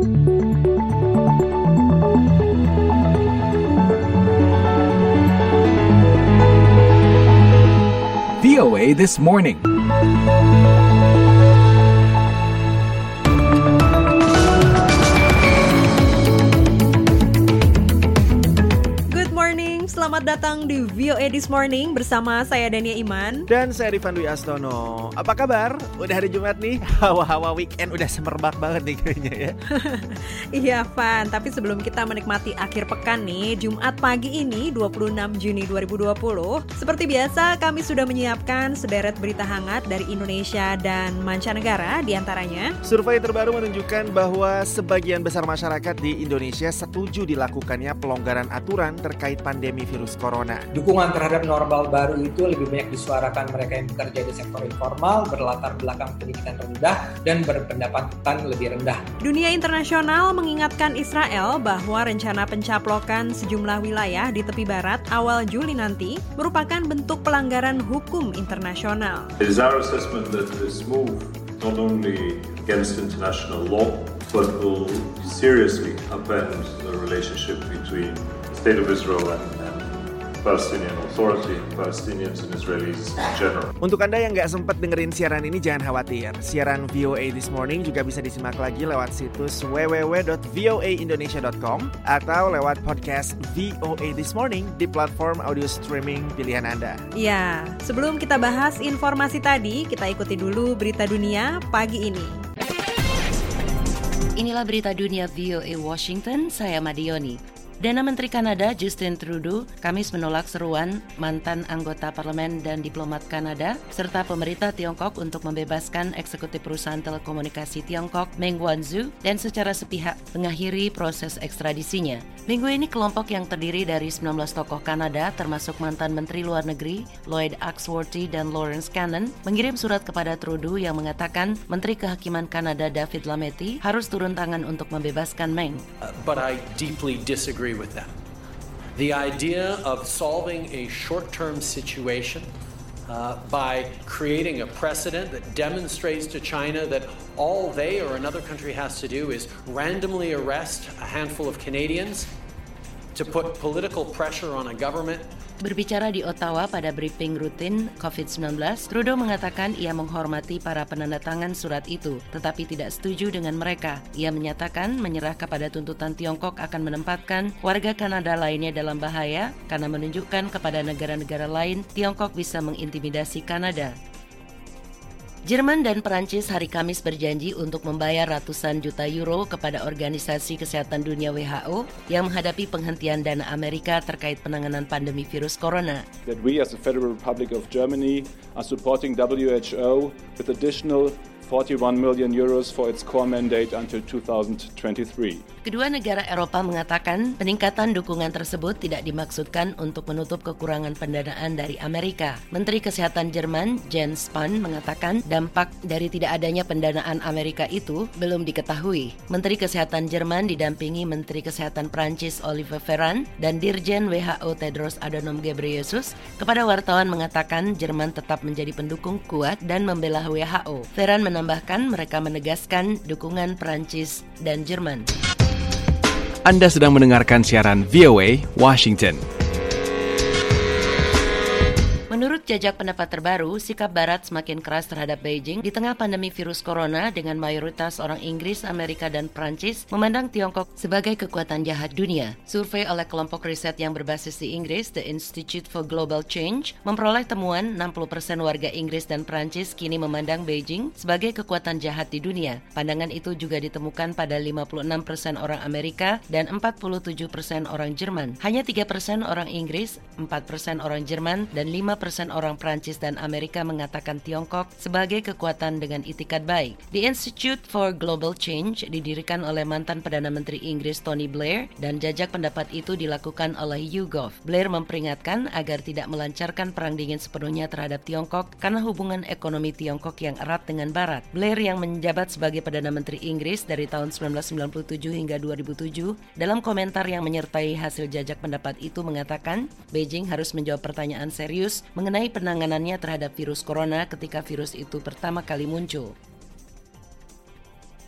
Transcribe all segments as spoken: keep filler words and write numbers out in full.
V O A This Morning. Selamat datang di V O A This Morning bersama saya Dania Iman dan saya Rifan Dwi Astono. Apa kabar? Udah hari Jumat nih, hawa-hawa weekend udah semerbak banget nih kayaknya ya. Iya Van, tapi sebelum kita menikmati akhir pekan nih, Jumat pagi ini dua puluh enam Juni dua ribu dua puluh, seperti biasa kami sudah menyiapkan sederet berita hangat dari Indonesia dan mancanegara. Diantaranya, survei terbaru menunjukkan bahwa sebagian besar masyarakat di Indonesia setuju dilakukannya pelonggaran aturan terkait pandemi virus corona. Dukungan terhadap normal baru itu lebih banyak disuarakan mereka yang bekerja di sektor informal, berlatar belakang pendidikan rendah, dan berpendapatan lebih rendah. Dunia internasional mengingatkan Israel bahwa rencana pencaplokan sejumlah wilayah di tepi barat awal Juli nanti merupakan bentuk pelanggaran hukum internasional. It is our assessment that this move not only against international law, but will seriously upend the relationship between the State of Israel and, and Palestinian Authority, Palestinians and Israelis in general. Untuk Anda yang nggak sempat dengerin siaran ini, jangan khawatir. Siaran V O A This Morning juga bisa disimak lagi lewat situs w w w dot v o a indonesia dot com atau lewat podcast V O A This Morning di platform audio streaming pilihan Anda. Ya, sebelum kita bahas informasi tadi, kita ikuti dulu berita dunia pagi ini. Inilah berita dunia V O A Washington, saya Madioni. Perdana Menteri Kanada Justin Trudeau Kamis menolak seruan mantan anggota parlemen dan diplomat Kanada serta pemerintah Tiongkok untuk membebaskan eksekutif perusahaan telekomunikasi Tiongkok Meng Wanzhou dan secara sepihak mengakhiri proses ekstradisinya. Minggu ini kelompok yang terdiri dari sembilan belas tokoh Kanada termasuk mantan Menteri Luar Negeri Lloyd Axworthy dan Lawrence Cannon mengirim surat kepada Trudeau yang mengatakan Menteri Kehakiman Kanada David Lametti harus turun tangan untuk membebaskan Meng. Uh, but I deeply disagree with that. The idea of solving a short-term situation uh, by creating a precedent that demonstrates to China that all they or another country has to do is randomly arrest a handful of Canadians to put political pressure on a government. Berbicara di Ottawa pada briefing rutin covid sembilan belas, Trudeau mengatakan ia menghormati para penandatangan surat itu, tetapi tidak setuju dengan mereka. Ia menyatakan menyerah kepada tuntutan Tiongkok akan menempatkan warga Kanada lainnya dalam bahaya karena menunjukkan kepada negara-negara lain Tiongkok bisa mengintimidasi Kanada. Jerman dan Perancis hari Kamis berjanji untuk membayar ratusan juta euro kepada Organisasi Kesehatan Dunia W H O yang menghadapi penghentian dana Amerika terkait penanganan pandemi virus corona. That we as the Federal Republic of Germany are supporting W H O with additional forty-one million euros for its core mandate until two thousand twenty-three. Kedua negara Eropa mengatakan peningkatan dukungan tersebut tidak dimaksudkan untuk menutup kekurangan pendanaan dari Amerika. Menteri Kesehatan Jerman Jens Spahn mengatakan dampak dari tidak adanya pendanaan Amerika itu belum diketahui. Menteri Kesehatan Jerman didampingi Menteri Kesehatan Prancis Olivier Véran dan Dirjen W H O Tedros Adhanom Ghebreyesus kepada wartawan mengatakan Jerman tetap menjadi pendukung kuat dan membela W H O. Véran menambahkan mereka menegaskan dukungan Prancis dan Jerman. Anda sedang mendengarkan siaran V O A Washington. Menurut jajak pendapat terbaru, sikap Barat semakin keras terhadap Beijing di tengah pandemi virus corona dengan mayoritas orang Inggris, Amerika, dan Prancis memandang Tiongkok sebagai kekuatan jahat dunia. Survei oleh kelompok riset yang berbasis di Inggris, The Institute for Global Change, memperoleh temuan enam puluh persen warga Inggris dan Prancis kini memandang Beijing sebagai kekuatan jahat di dunia. Pandangan itu juga ditemukan pada lima puluh enam persen orang Amerika dan empat puluh tujuh persen orang Jerman. Hanya tiga persen orang Inggris, empat persen orang Jerman, dan lima persen orang Prancis dan Amerika mengatakan Tiongkok sebagai kekuatan dengan itikat baik. The Institute for Global Change didirikan oleh mantan Perdana Menteri Inggris Tony Blair dan jajak pendapat itu dilakukan oleh YouGov. Blair memperingatkan agar tidak melancarkan perang dingin sepenuhnya terhadap Tiongkok karena hubungan ekonomi Tiongkok yang erat dengan Barat. Blair yang menjabat sebagai Perdana Menteri Inggris dari tahun sembilan belas sembilan puluh tujuh hingga dua ribu tujuh, dalam komentar yang menyertai hasil jajak pendapat itu mengatakan Beijing harus menjawab pertanyaan serius mengenai penanganannya terhadap virus corona ketika virus itu pertama kali muncul.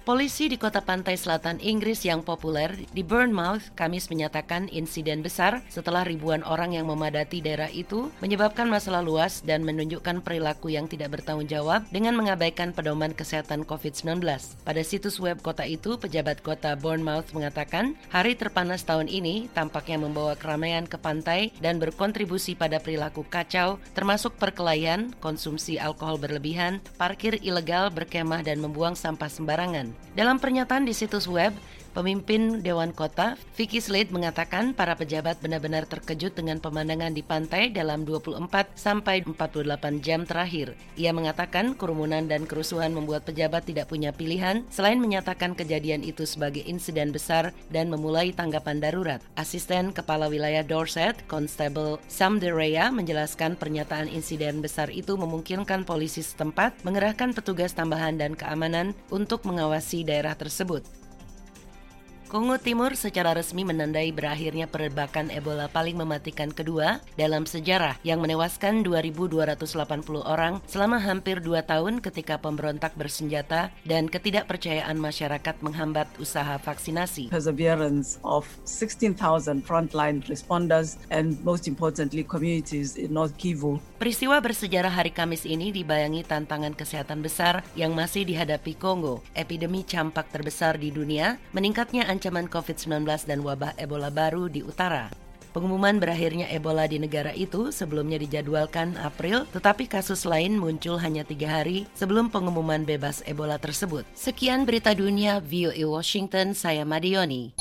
Polisi di kota pantai selatan Inggris yang populer di Bournemouth Kamis menyatakan insiden besar setelah ribuan orang yang memadati daerah itu menyebabkan masalah luas dan menunjukkan perilaku yang tidak bertanggung jawab dengan mengabaikan pedoman kesehatan covid sembilan belas. Pada situs web kota itu, pejabat kota Bournemouth mengatakan hari terpanas tahun ini tampaknya membawa keramaian ke pantai dan berkontribusi pada perilaku kacau termasuk perkelahian, konsumsi alkohol berlebihan, parkir ilegal, berkemah dan membuang sampah sembarangan. Dalam pernyataan di situs web, pemimpin Dewan Kota, Vicky Slade mengatakan para pejabat benar-benar terkejut dengan pemandangan di pantai dalam dua puluh empat sampai empat puluh delapan jam terakhir. Ia mengatakan kerumunan dan kerusuhan membuat pejabat tidak punya pilihan selain menyatakan kejadian itu sebagai insiden besar dan memulai tanggapan darurat. Asisten Kepala Wilayah Dorset, Constable Sam Derea, menjelaskan pernyataan insiden besar itu memungkinkan polisi setempat mengerahkan petugas tambahan dan keamanan untuk mengawasi daerah tersebut. Kongo Timur secara resmi menandai berakhirnya perebakan Ebola paling mematikan kedua dalam sejarah yang menewaskan dua ribu dua ratus delapan puluh orang selama hampir dua tahun ketika pemberontak bersenjata dan ketidakpercayaan masyarakat menghambat usaha vaksinasi. Perseverance of sixteen thousand frontline responders and most importantly communities in North Kivu. Peristiwa bersejarah hari Kamis ini dibayangi tantangan kesehatan besar yang masih dihadapi Kongo, epidemi campak terbesar di dunia, meningkatnya ancaman covid sembilan belas dan wabah Ebola baru di utara. Pengumuman berakhirnya Ebola di negara itu sebelumnya dijadwalkan April, tetapi kasus lain muncul hanya tiga hari sebelum pengumuman bebas Ebola tersebut. Sekian berita dunia V O A Washington, saya Madioni.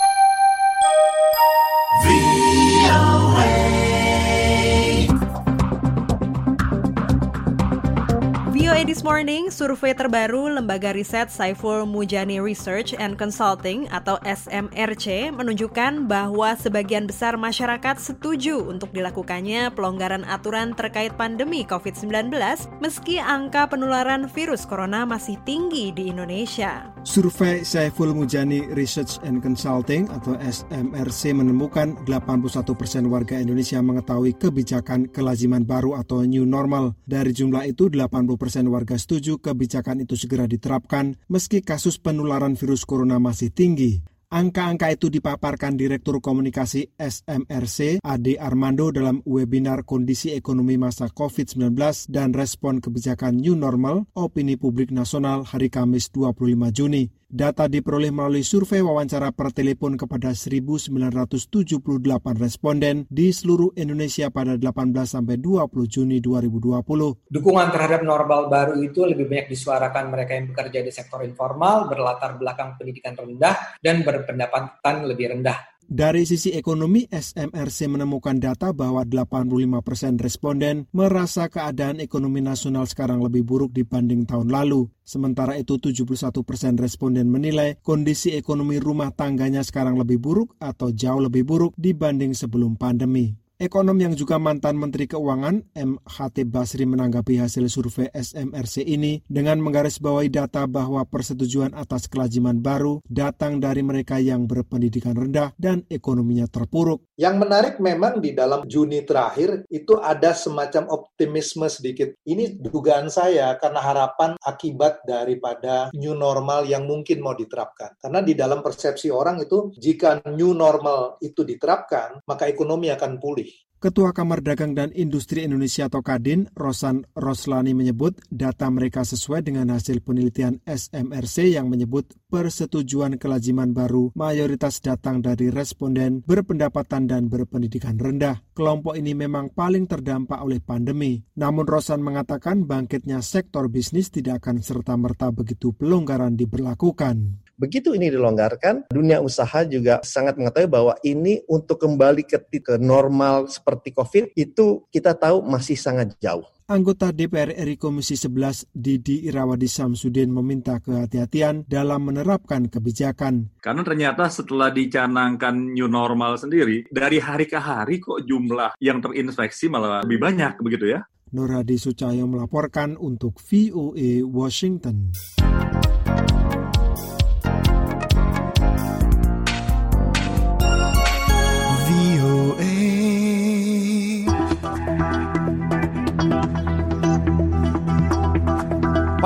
V O A This Morning, survei terbaru lembaga riset Saiful Mujani Research and Consulting atau S M R C menunjukkan bahwa sebagian besar masyarakat setuju untuk dilakukannya pelonggaran aturan terkait pandemi covid sembilan belas meski angka penularan virus corona masih tinggi di Indonesia. Survei Saiful Mujani Research and Consulting atau S M R C menemukan delapan puluh satu persen warga Indonesia mengetahui kebijakan kelaziman baru atau new normal. Dari jumlah itu, delapan puluh persen warga setuju kebijakan itu segera diterapkan meski kasus penularan virus corona masih tinggi. Angka-angka itu dipaparkan Direktur Komunikasi S M R C, Ade Armando dalam webinar Kondisi Ekonomi Masa covid sembilan belas dan Respon Kebijakan New Normal, Opini Publik Nasional hari Kamis dua puluh lima Juni. Data diperoleh melalui survei wawancara per telepon kepada seribu sembilan ratus tujuh puluh delapan responden di seluruh Indonesia pada delapan belas sampai dua puluh Juni dua ribu dua puluh. Dukungan terhadap normal baru itu lebih banyak disuarakan mereka yang bekerja di sektor informal, berlatar belakang pendidikan rendah, dan berpendapatan lebih rendah. Dari sisi ekonomi, S M R C menemukan data bahwa delapan puluh lima persen responden merasa keadaan ekonomi nasional sekarang lebih buruk dibanding tahun lalu. Sementara itu tujuh puluh satu persen responden menilai kondisi ekonomi rumah tangganya sekarang lebih buruk atau jauh lebih buruk dibanding sebelum pandemi. Ekonom yang juga mantan Menteri Keuangan, M. Khatib Basri menanggapi hasil survei S M R C ini dengan menggarisbawahi data bahwa persetujuan atas kelaziman baru datang dari mereka yang berpendidikan rendah dan ekonominya terpuruk. Yang menarik memang di dalam Juni terakhir itu ada semacam optimisme sedikit. Ini dugaan saya karena harapan akibat daripada new normal yang mungkin mau diterapkan. Karena di dalam persepsi orang itu jika new normal itu diterapkan, maka ekonomi akan pulih. Ketua Kamar Dagang dan Industri Indonesia atau Kadin, Rosan Roslani menyebut data mereka sesuai dengan hasil penelitian S M R C yang menyebut persetujuan kelaziman baru mayoritas datang dari responden berpendapatan dan berpendidikan rendah. Kelompok ini memang paling terdampak oleh pandemi. Namun Rosan mengatakan bangkitnya sektor bisnis tidak akan serta-merta begitu pelonggaran diberlakukan. Begitu ini dilonggarkan, dunia usaha juga sangat mengetahui bahwa ini untuk kembali ke, ke normal seperti COVID itu kita tahu masih sangat jauh. Anggota D P R R I Komisi sebelas Didi Irawadi Samsudin meminta kehati-hatian dalam menerapkan kebijakan. Karena ternyata setelah dicanangkan new normal sendiri, dari hari ke hari kok jumlah yang terinfeksi malah lebih banyak begitu ya. Nur Hadi Sucahyo melaporkan untuk V O A Washington.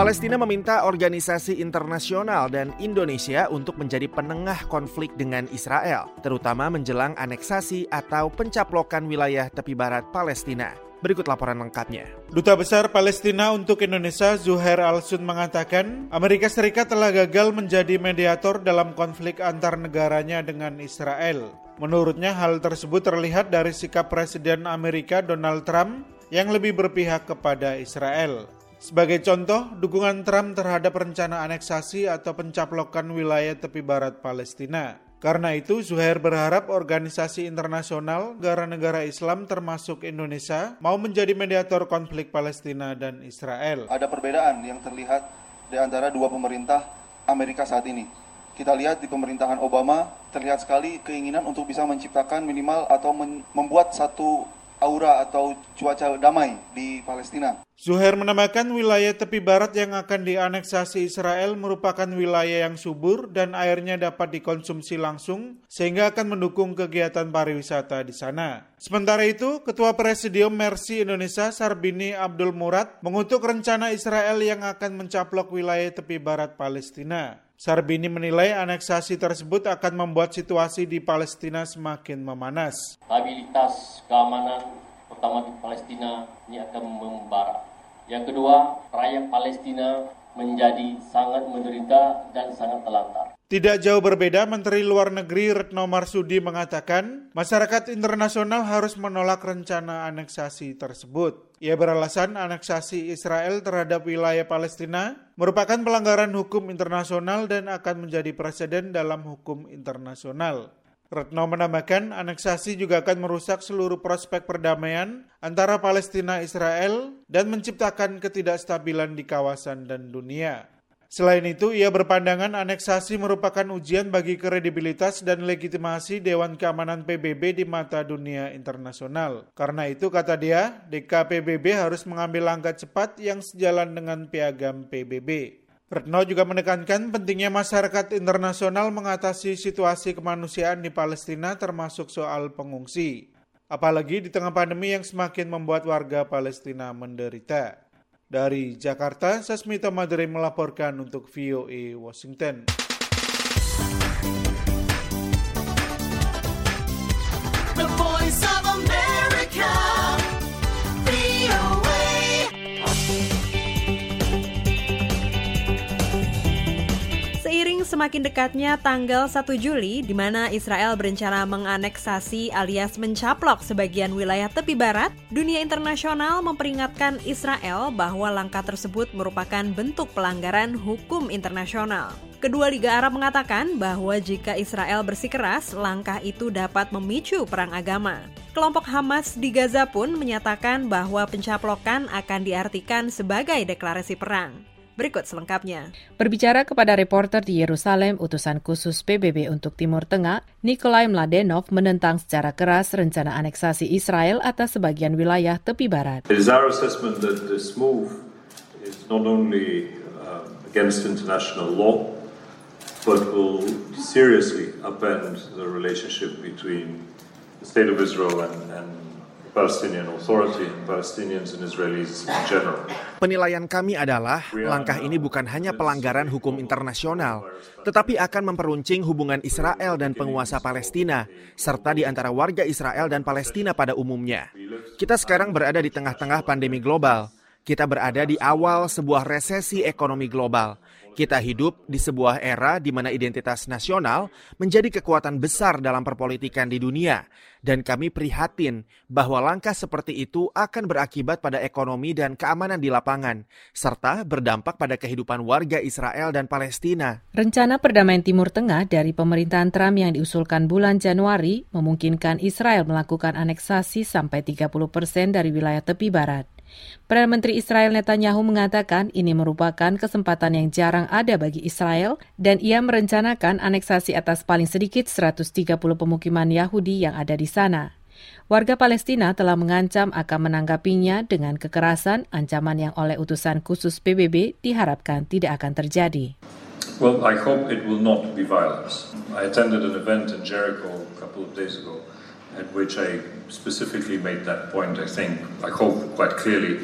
Palestina meminta organisasi internasional dan Indonesia untuk menjadi penengah konflik dengan Israel, terutama menjelang aneksasi atau pencaplokan wilayah tepi barat Palestina. Berikut laporan lengkapnya. Duta Besar Palestina untuk Indonesia Zuhair Al-Sun mengatakan, Amerika Serikat telah gagal menjadi mediator dalam konflik antar negaranya dengan Israel. Menurutnya hal tersebut terlihat dari sikap Presiden Amerika Donald Trump yang lebih berpihak kepada Israel. Sebagai contoh, dukungan Trump terhadap rencana aneksasi atau pencaplokan wilayah tepi barat Palestina. Karena itu, Zuhair berharap organisasi internasional, negara-negara Islam termasuk Indonesia, mau menjadi mediator konflik Palestina dan Israel. Ada perbedaan yang terlihat di antara dua pemerintah Amerika saat ini. Kita lihat di pemerintahan Obama, terlihat sekali keinginan untuk bisa menciptakan minimal atau men- membuat satu aura atau cuaca damai di Palestina. Zuhair menambahkan wilayah tepi barat yang akan dianeksasi Israel merupakan wilayah yang subur dan airnya dapat dikonsumsi langsung sehingga akan mendukung kegiatan pariwisata di sana. Sementara itu, Ketua Presidium Mercy Indonesia Sarbini Abdul Murad mengutuk rencana Israel yang akan mencaplok wilayah tepi barat Palestina. Sarbini menilai aneksasi tersebut akan membuat situasi di Palestina semakin memanas. Stabilitas keamanan pertama di Palestina ini akan membara. Yang kedua, rakyat Palestina menjadi sangat menderita dan sangat telantar. Tidak jauh berbeda, Menteri Luar Negeri Retno Marsudi mengatakan masyarakat internasional harus menolak rencana aneksasi tersebut. Ia beralasan aneksasi Israel terhadap wilayah Palestina merupakan pelanggaran hukum internasional dan akan menjadi preseden dalam hukum internasional. Retno menambahkan aneksasi juga akan merusak seluruh prospek perdamaian antara Palestina Israel dan menciptakan ketidakstabilan di kawasan dan dunia. Selain itu, ia berpandangan aneksasi merupakan ujian bagi kredibilitas dan legitimasi Dewan Keamanan P B B di mata dunia internasional. Karena itu, kata dia, D K P B B harus mengambil langkah cepat yang sejalan dengan piagam P B B. Retno juga menekankan pentingnya masyarakat internasional mengatasi situasi kemanusiaan di Palestina termasuk soal pengungsi. Apalagi di tengah pandemi yang semakin membuat warga Palestina menderita. Dari Jakarta, Sasmita Madre melaporkan untuk V O A Washington. The Voice of America, V O A. Seiring semakin dekatnya tanggal satu Juli, di mana Israel berencana menganeksasi alias mencaplok sebagian wilayah tepi barat, dunia internasional memperingatkan Israel bahwa langkah tersebut merupakan bentuk pelanggaran hukum internasional. Kedua Liga Arab mengatakan bahwa jika Israel bersikeras, langkah itu dapat memicu perang agama. Kelompok Hamas di Gaza pun menyatakan bahwa pencaplokan akan diartikan sebagai deklarasi perang. Berikut selengkapnya. Berbicara kepada reporter di Yerusalem, utusan khusus P B B untuk Timur Tengah, Nikolai Mladenov menentang secara keras rencana aneksasi Israel atas sebagian wilayah tepi barat. It is our assessment that this move is not only uh, against international law, but will seriously upend the relationship between the State of Israel and, and Palestinian Authority, Palestinians and Israelis in general. Penilaian kami adalah langkah ini bukan hanya pelanggaran hukum internasional, tetapi akan memperuncing hubungan Israel dan penguasa Palestina, serta di antara warga Israel dan Palestina pada umumnya. Kita sekarang berada di tengah-tengah pandemi global. Kita berada di awal sebuah resesi ekonomi global. Kita hidup di sebuah era di mana identitas nasional menjadi kekuatan besar dalam perpolitikan di dunia. Dan kami prihatin bahwa langkah seperti itu akan berakibat pada ekonomi dan keamanan di lapangan, serta berdampak pada kehidupan warga Israel dan Palestina. Rencana perdamaian Timur Tengah dari pemerintahan Trump yang diusulkan bulan Januari memungkinkan Israel melakukan aneksasi sampai tiga puluh persen dari wilayah tepi barat. Perdana Menteri Israel Netanyahu mengatakan ini merupakan kesempatan yang jarang ada bagi Israel dan ia merencanakan aneksasi atas paling sedikit seratus tiga puluh pemukiman Yahudi yang ada di sana. Warga Palestina telah mengancam akan menanggapinya dengan kekerasan, ancaman yang oleh utusan khusus P B B diharapkan tidak akan terjadi. Well, I hope it will not be violence. I attended an event in Jericho a couple of days ago at which I specifically made that point, I think, I hope quite clearly,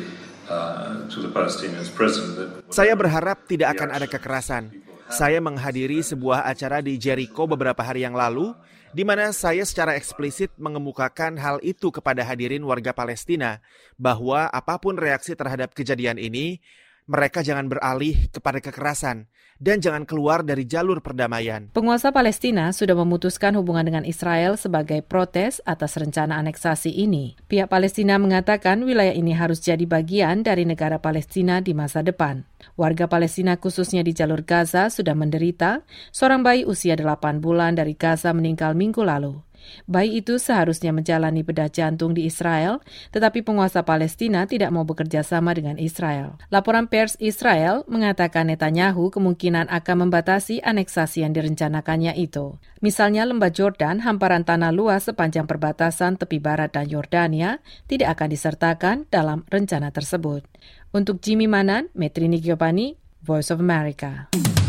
uh, to the Palestinian president that Saya berharap tidak akan ada kekerasan. Saya menghadiri sebuah acara di Jericho beberapa hari yang lalu, di mana saya secara eksplisit mengemukakan hal itu kepada hadirin warga Palestina, bahwa apapun reaksi terhadap kejadian ini, mereka jangan beralih kepada kekerasan dan jangan keluar dari jalur perdamaian. Penguasa Palestina sudah memutuskan hubungan dengan Israel sebagai protes atas rencana aneksasi ini. Pihak Palestina mengatakan wilayah ini harus jadi bagian dari negara Palestina di masa depan. Warga Palestina khususnya di jalur Gaza sudah menderita. Seorang bayi usia delapan bulan dari Gaza meninggal minggu lalu. Bayi itu seharusnya menjalani bedah jantung di Israel, tetapi penguasa Palestina tidak mau bekerja sama dengan Israel. Laporan pers Israel mengatakan Netanyahu kemungkinan akan membatasi aneksasi yang direncanakannya itu. Misalnya lembah Jordan, hamparan tanah luas sepanjang perbatasan tepi barat dan Yordania, tidak akan disertakan dalam rencana tersebut. Untuk Jimmy Manan, Metrini Giovanni, Voice of America.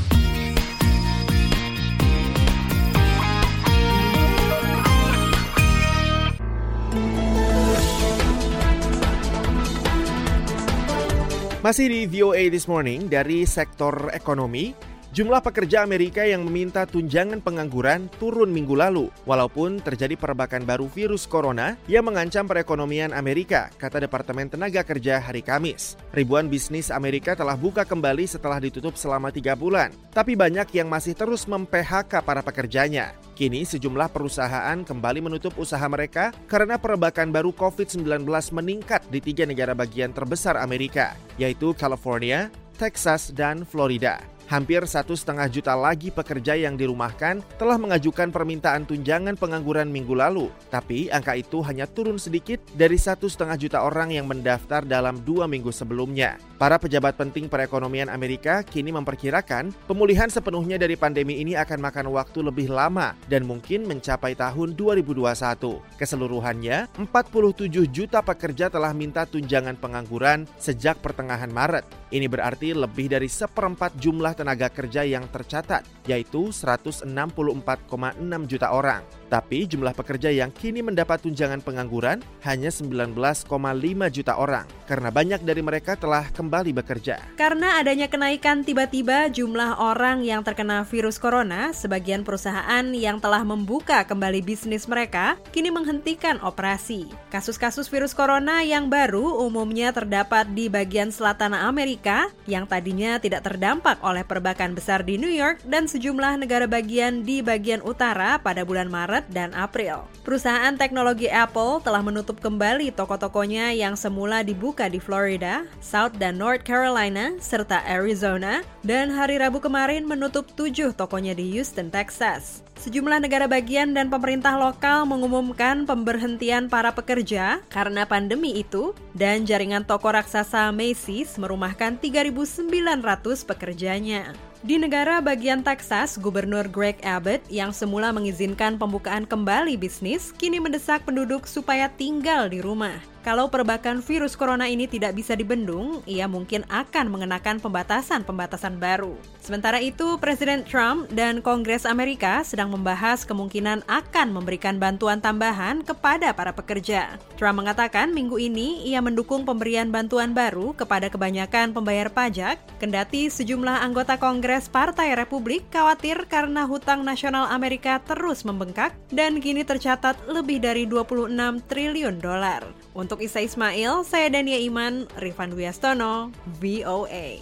Masih di V O A This Morning, dari sektor ekonomi, jumlah pekerja Amerika yang meminta tunjangan pengangguran turun minggu lalu, walaupun terjadi perebakan baru virus corona yang mengancam perekonomian Amerika, kata Departemen Tenaga Kerja hari Kamis. Ribuan bisnis Amerika telah buka kembali setelah ditutup selama tiga bulan, tapi banyak yang masih terus mem-P H K para pekerjanya. Kini sejumlah perusahaan kembali menutup usaha mereka karena perebakan baru covid sembilan belas meningkat di tiga negara bagian terbesar Amerika, yaitu California, Texas, dan Florida. Hampir satu setengah juta lagi pekerja yang dirumahkan telah mengajukan permintaan tunjangan pengangguran minggu lalu. Tapi angka itu hanya turun sedikit dari satu setengah juta orang yang mendaftar dalam dua minggu sebelumnya. Para pejabat penting perekonomian Amerika kini memperkirakan pemulihan sepenuhnya dari pandemi ini akan makan waktu lebih lama dan mungkin mencapai tahun dua ribu dua puluh satu. Keseluruhannya, empat puluh tujuh juta pekerja telah minta tunjangan pengangguran sejak pertengahan Maret. Ini berarti lebih dari seperempat jumlah tenaga kerja yang tercatat, yaitu seratus enam puluh empat koma enam juta orang. Tapi jumlah pekerja yang kini mendapat tunjangan pengangguran hanya sembilan belas koma lima juta orang, karena banyak dari mereka telah kembali bekerja. Karena adanya kenaikan tiba-tiba jumlah orang yang terkena virus corona, sebagian perusahaan yang telah membuka kembali bisnis mereka kini menghentikan operasi. Kasus-kasus virus corona yang baru umumnya terdapat di bagian selatan Amerika yang tadinya tidak terdampak oleh perbakan besar di New York dan sejumlah negara bagian di bagian utara pada bulan Maret dan April. Perusahaan teknologi Apple telah menutup kembali toko-tokonya yang semula dibuka di Florida, South dan North Carolina, serta Arizona, dan hari Rabu kemarin menutup tujuh tokonya di Houston, Texas. Sejumlah negara bagian dan pemerintah lokal mengumumkan pemberhentian para pekerja karena pandemi itu, dan jaringan toko raksasa Macy's merumahkan tiga ribu sembilan ratus pekerjanya. Di negara bagian Texas, Gubernur Greg Abbott yang semula mengizinkan pembukaan kembali bisnis, kini mendesak penduduk supaya tinggal di rumah. Kalau perbakan virus corona ini tidak bisa dibendung, ia mungkin akan mengenakan pembatasan-pembatasan baru. Sementara itu, Presiden Trump dan Kongres Amerika sedang membahas kemungkinan akan memberikan bantuan tambahan kepada para pekerja. Trump mengatakan minggu ini ia mendukung pemberian bantuan baru kepada kebanyakan pembayar pajak, kendati sejumlah anggota Kongres Partai Republik khawatir karena hutang nasional Amerika terus membengkak dan kini tercatat lebih dari dua puluh enam triliun dolar. Untuk Isa Ismail, saya Dania Iman, Rifan Wiastono, V O A.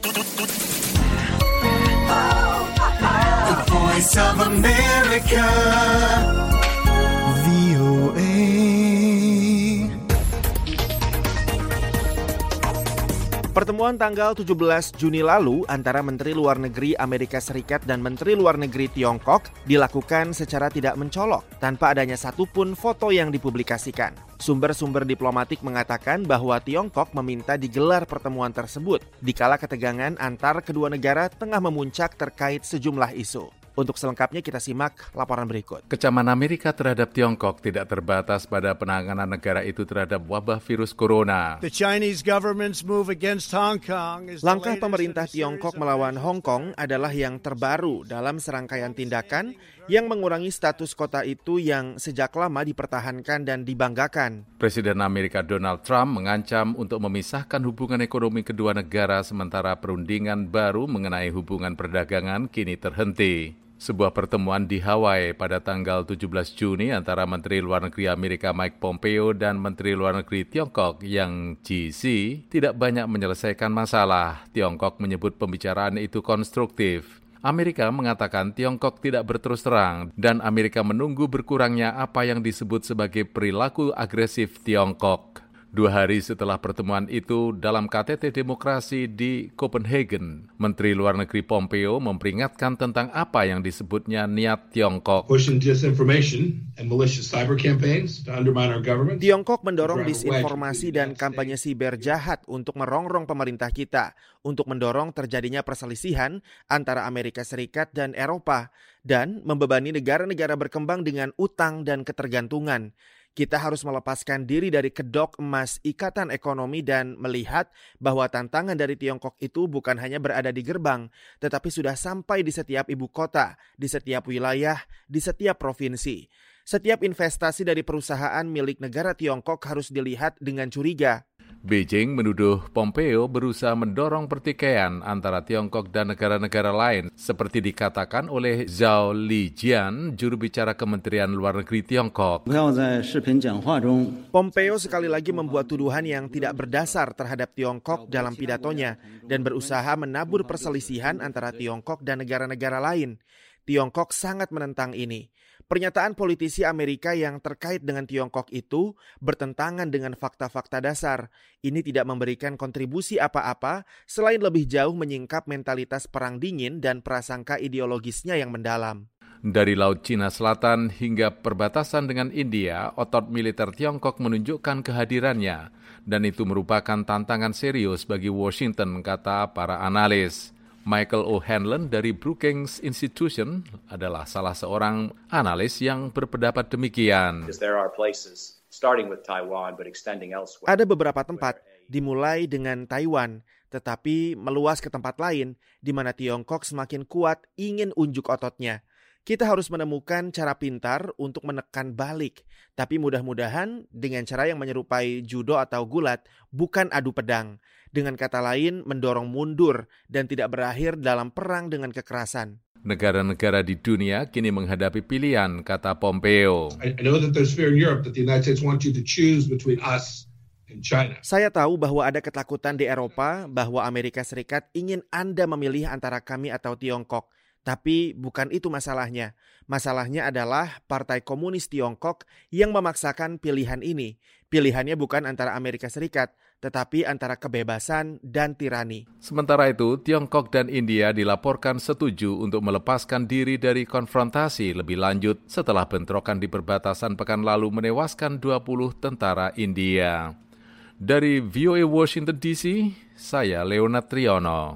The Voice of America, V O A. Pertemuan tanggal tujuh belas Juni lalu antara Menteri Luar Negeri Amerika Serikat dan Menteri Luar Negeri Tiongkok dilakukan secara tidak mencolok, tanpa adanya satupun foto yang dipublikasikan. Sumber-sumber diplomatik mengatakan bahwa Tiongkok meminta digelar pertemuan tersebut, dikala ketegangan antar kedua negara tengah memuncak terkait sejumlah isu. Untuk selengkapnya kita simak laporan berikut. Kecaman Amerika terhadap Tiongkok tidak terbatas pada penanganan negara itu terhadap wabah virus corona. The Chinese government's move against Hong Kong is Langkah pemerintah Tiongkok melawan Hong Kong adalah yang terbaru dalam serangkaian tindakan yang mengurangi status kota itu yang sejak lama dipertahankan dan dibanggakan. Presiden Amerika Donald Trump mengancam untuk memisahkan hubungan ekonomi kedua negara sementara perundingan baru mengenai hubungan perdagangan kini terhenti. Sebuah pertemuan di Hawaii pada tanggal tujuh belas Juni antara Menteri Luar Negeri Amerika Mike Pompeo dan Menteri Luar Negeri Tiongkok Yang Jiechi tidak banyak menyelesaikan masalah. Tiongkok menyebut pembicaraan itu konstruktif. Amerika mengatakan Tiongkok tidak berterus terang dan Amerika menunggu berkurangnya apa yang disebut sebagai perilaku agresif Tiongkok. Dua hari setelah pertemuan itu dalam K T T Demokrasi di Copenhagen, Menteri Luar Negeri Pompeo memperingatkan tentang apa yang disebutnya niat Tiongkok. Tiongkok mendorong disinformasi dan kampanye siber jahat untuk merongrong pemerintah kita, untuk mendorong terjadinya perselisihan antara Amerika Serikat dan Eropa, dan membebani negara-negara berkembang dengan utang dan ketergantungan. Kita harus melepaskan diri dari kedok emas ikatan ekonomi dan melihat bahwa tantangan dari Tiongkok itu bukan hanya berada di gerbang, tetapi sudah sampai di setiap ibu kota, di setiap wilayah, di setiap provinsi. Setiap investasi dari perusahaan milik negara Tiongkok harus dilihat dengan curiga. Beijing menuduh Pompeo berusaha mendorong pertikaian antara Tiongkok dan negara-negara lain, seperti dikatakan oleh Zhao Lijian, juru bicara Kementerian Luar Negeri Tiongkok. Pompeo sekali lagi membuat tuduhan yang tidak berdasar terhadap Tiongkok dalam pidatonya dan berusaha menabur perselisihan antara Tiongkok dan negara-negara lain. Tiongkok sangat menentang ini. Pernyataan politisi Amerika yang terkait dengan Tiongkok itu bertentangan dengan fakta-fakta dasar. Ini tidak memberikan kontribusi apa-apa selain lebih jauh menyingkap mentalitas perang dingin dan prasangka ideologisnya yang mendalam. Dari Laut Cina Selatan hingga perbatasan dengan India, otot militer Tiongkok menunjukkan kehadirannya. Dan itu merupakan tantangan serius bagi Washington, kata para analis. Michael O'Hanlon dari Brookings Institution adalah salah seorang analis yang berpendapat demikian. Ada beberapa tempat, dimulai dengan Taiwan, tetapi meluas ke tempat lain, di mana Tiongkok semakin kuat ingin unjuk ototnya. Kita harus menemukan cara pintar untuk menekan balik, tapi mudah-mudahan dengan cara yang menyerupai judo atau gulat, bukan adu pedang. Dengan kata lain, mendorong mundur dan tidak berakhir dalam perang dengan kekerasan. Negara-negara di dunia kini menghadapi pilihan, kata Pompeo. Saya tahu bahwa ada ketakutan di Eropa bahwa Amerika Serikat ingin Anda memilih antara kami atau Tiongkok. Tapi bukan itu masalahnya. Masalahnya adalah Partai Komunis Tiongkok yang memaksakan pilihan ini. Pilihannya bukan antara Amerika Serikat, tetapi antara kebebasan dan tirani. Sementara itu, Tiongkok dan India dilaporkan setuju untuk melepaskan diri dari konfrontasi lebih lanjut setelah bentrokan di perbatasan pekan lalu menewaskan dua puluh tentara India. Dari V O A Washington D C, saya Leonard Triono.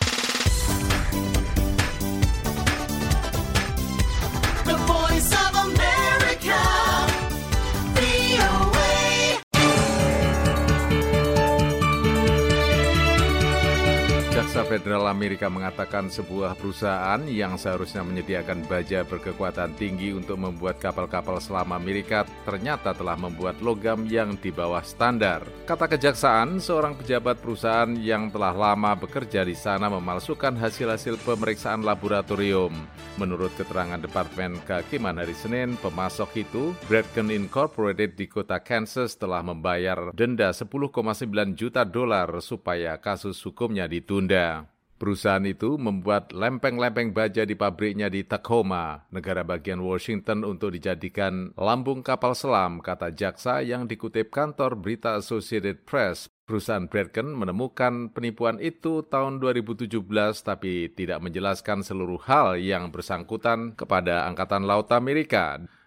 Jaksa Federal Amerika mengatakan sebuah perusahaan yang seharusnya menyediakan baja berkekuatan tinggi untuk membuat kapal-kapal selam Amerika ternyata telah membuat logam yang di bawah standar. Kata kejaksaan, seorang pejabat perusahaan yang telah lama bekerja di sana memalsukan hasil-hasil pemeriksaan laboratorium. Menurut keterangan Departemen Kehakiman hari Senin, pemasok itu, Bradken Incorporated di kota Kansas, telah membayar denda sepuluh koma sembilan juta dolar supaya kasus hukumnya ditunda. Perusahaan itu membuat lempeng-lempeng baja di pabriknya di Tacoma, negara bagian Washington, untuk dijadikan lambung kapal selam, kata jaksa yang dikutip kantor berita Associated Press. Perusahaan Bradken menemukan penipuan itu tahun dua ribu tujuh belas tapi tidak menjelaskan seluruh hal yang bersangkutan kepada Angkatan Laut Amerika.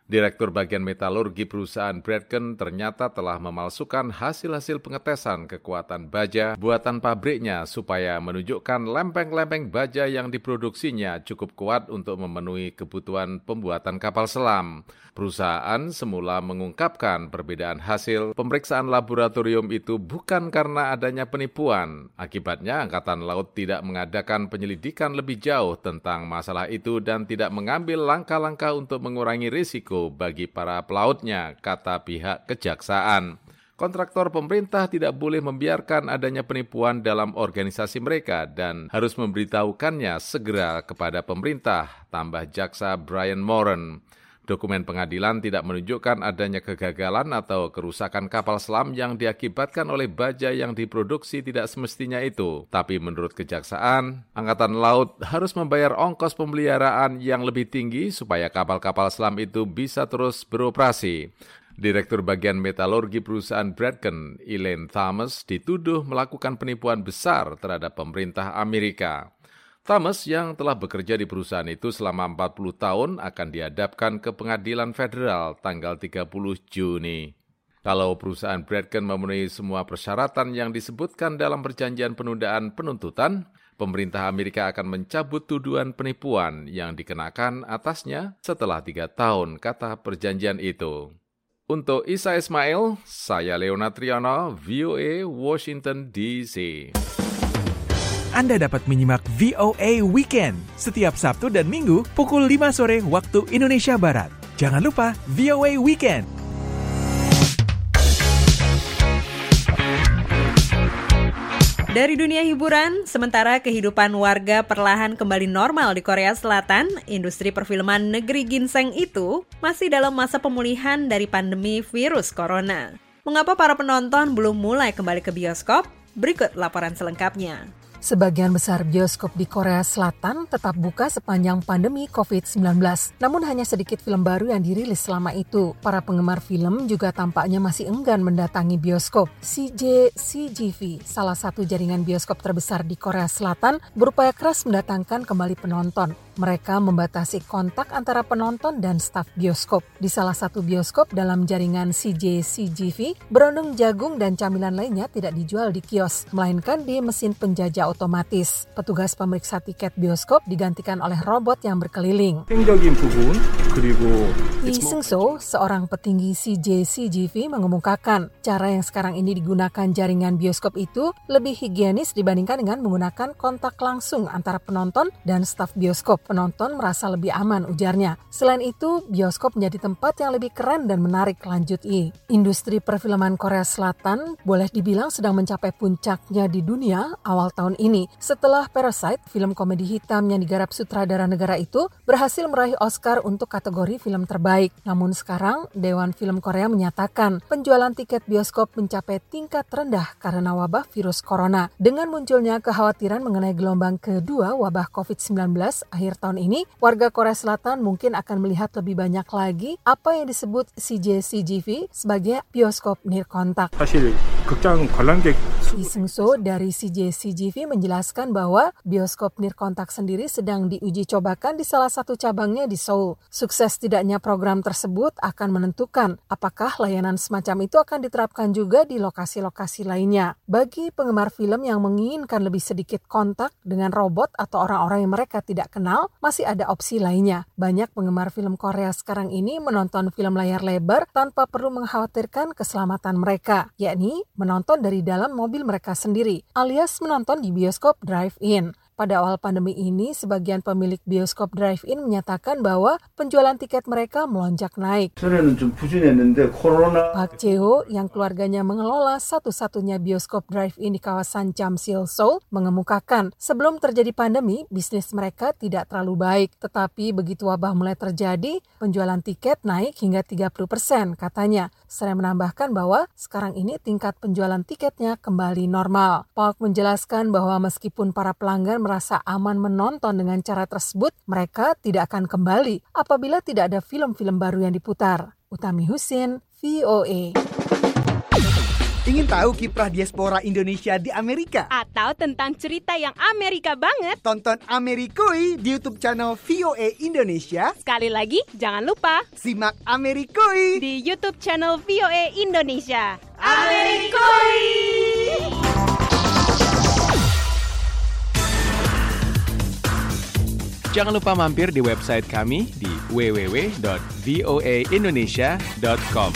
Direktur bagian metalurgi perusahaan Bradken ternyata telah memalsukan hasil-hasil pengetesan kekuatan baja buatan pabriknya supaya menunjukkan lempeng-lempeng baja yang diproduksinya cukup kuat untuk memenuhi kebutuhan pembuatan kapal selam. Perusahaan semula mengungkapkan perbedaan hasil pemeriksaan laboratorium itu bukan karena adanya penipuan. Akibatnya, Angkatan Laut tidak mengadakan penyelidikan lebih jauh tentang masalah itu dan tidak mengambil langkah-langkah untuk mengurangi risiko bagi para pelautnya, kata pihak kejaksaan. Kontraktor pemerintah tidak boleh membiarkan adanya penipuan dalam organisasi mereka dan harus memberitahukannya segera kepada pemerintah, tambah jaksa Brian Moran. Dokumen pengadilan tidak menunjukkan adanya kegagalan atau kerusakan kapal selam yang diakibatkan oleh baja yang diproduksi tidak semestinya itu. Tapi menurut kejaksaan, Angkatan Laut harus membayar ongkos pemeliharaan yang lebih tinggi supaya kapal-kapal selam itu bisa terus beroperasi. Direktur bagian metalurgi perusahaan Bradken, Elaine Thomas, dituduh melakukan penipuan besar terhadap pemerintah Amerika. Thomas yang telah bekerja di perusahaan itu selama empat puluh tahun akan dihadapkan ke pengadilan federal tanggal tiga puluh Juni. Kalau perusahaan Bradken memenuhi semua persyaratan yang disebutkan dalam perjanjian penundaan penuntutan, pemerintah Amerika akan mencabut tuduhan penipuan yang dikenakan atasnya setelah tiga tahun, kata perjanjian itu. Untuk Isa Ismail, saya Leona Triana, V O A Washington D C. Anda dapat menyimak V O A Weekend setiap Sabtu dan Minggu pukul lima sore waktu Indonesia Barat. Jangan lupa V O A Weekend. Dari dunia hiburan, sementara kehidupan warga perlahan kembali normal di Korea Selatan, industri perfilman negeri ginseng itu masih dalam masa pemulihan dari pandemi virus corona. Mengapa para penonton belum mulai kembali ke bioskop? Berikut laporan selengkapnya. Sebagian besar bioskop di Korea Selatan tetap buka sepanjang pandemi covid sembilan belas. Namun hanya sedikit film baru yang dirilis selama itu. Para penggemar film juga tampaknya masih enggan mendatangi bioskop. C J C G V, salah satu jaringan bioskop terbesar di Korea Selatan, berupaya keras mendatangkan kembali penonton. Mereka membatasi kontak antara penonton dan staf bioskop. Di salah satu bioskop dalam jaringan C J C G V, berondong jagung dan camilan lainnya tidak dijual di kios, melainkan di mesin penjajah otomatis. Petugas pemeriksa tiket bioskop digantikan oleh robot yang berkeliling. Lee Seung-so, seorang petinggi C J C G V, mengemukakan cara yang sekarang ini digunakan jaringan bioskop itu lebih higienis dibandingkan dengan menggunakan kontak langsung antara penonton dan staf bioskop. Penonton merasa lebih aman, ujarnya. Selain itu, bioskop menjadi tempat yang lebih keren dan menarik, lanjut I. Industri perfilman Korea Selatan boleh dibilang sedang mencapai puncaknya di dunia awal tahun ini. Setelah Parasite, film komedi hitam yang digarap sutradara negara itu berhasil meraih Oscar untuk kategori film terbaik. Namun sekarang, Dewan Film Korea menyatakan penjualan tiket bioskop mencapai tingkat rendah karena wabah virus corona. Dengan munculnya kekhawatiran mengenai gelombang kedua wabah covid sembilan belas akhir tahun ini, warga Korea Selatan mungkin akan melihat lebih banyak lagi apa yang disebut C J C G V sebagai bioskop nirkontak. Lee Seung-so dari C J C G V menjelaskan bahwa bioskop nirkontak sendiri sedang diuji cobakan di salah satu cabangnya di Seoul. Sukses tidaknya program tersebut akan menentukan apakah layanan semacam itu akan diterapkan juga di lokasi-lokasi lainnya. Bagi penggemar film yang menginginkan lebih sedikit kontak dengan robot atau orang-orang yang mereka tidak kenal, masih ada opsi lainnya. Banyak penggemar film Korea sekarang ini menonton film layar lebar tanpa perlu mengkhawatirkan keselamatan mereka, yakni menonton dari dalam mobil mereka sendiri, alias menonton di bioskop drive-in. Pada awal pandemi ini, sebagian pemilik bioskop drive-in menyatakan bahwa penjualan tiket mereka melonjak naik. Park Jae-ho yang keluarganya mengelola satu-satunya bioskop drive-in di kawasan Jamsil, Seoul, mengemukakan sebelum terjadi pandemi, bisnis mereka tidak terlalu baik. Tetapi begitu wabah mulai terjadi, penjualan tiket naik hingga tiga puluh persen, katanya. Seraya menambahkan bahwa sekarang ini tingkat penjualan tiketnya kembali normal. Park menjelaskan bahwa meskipun para pelanggan merasa aman menonton dengan cara tersebut, mereka tidak akan kembali apabila tidak ada film-film baru yang diputar. Utami Husin, V O A. Ingin tahu kiprah diaspora Indonesia di Amerika? Atau tentang cerita yang Amerika banget? Tonton Amerikui di YouTube channel V O A Indonesia. Sekali lagi, jangan lupa simak Amerikui di YouTube channel V O A Indonesia. Amerikui! Jangan lupa mampir di website kami di w w w dot v o a indonesia dot com.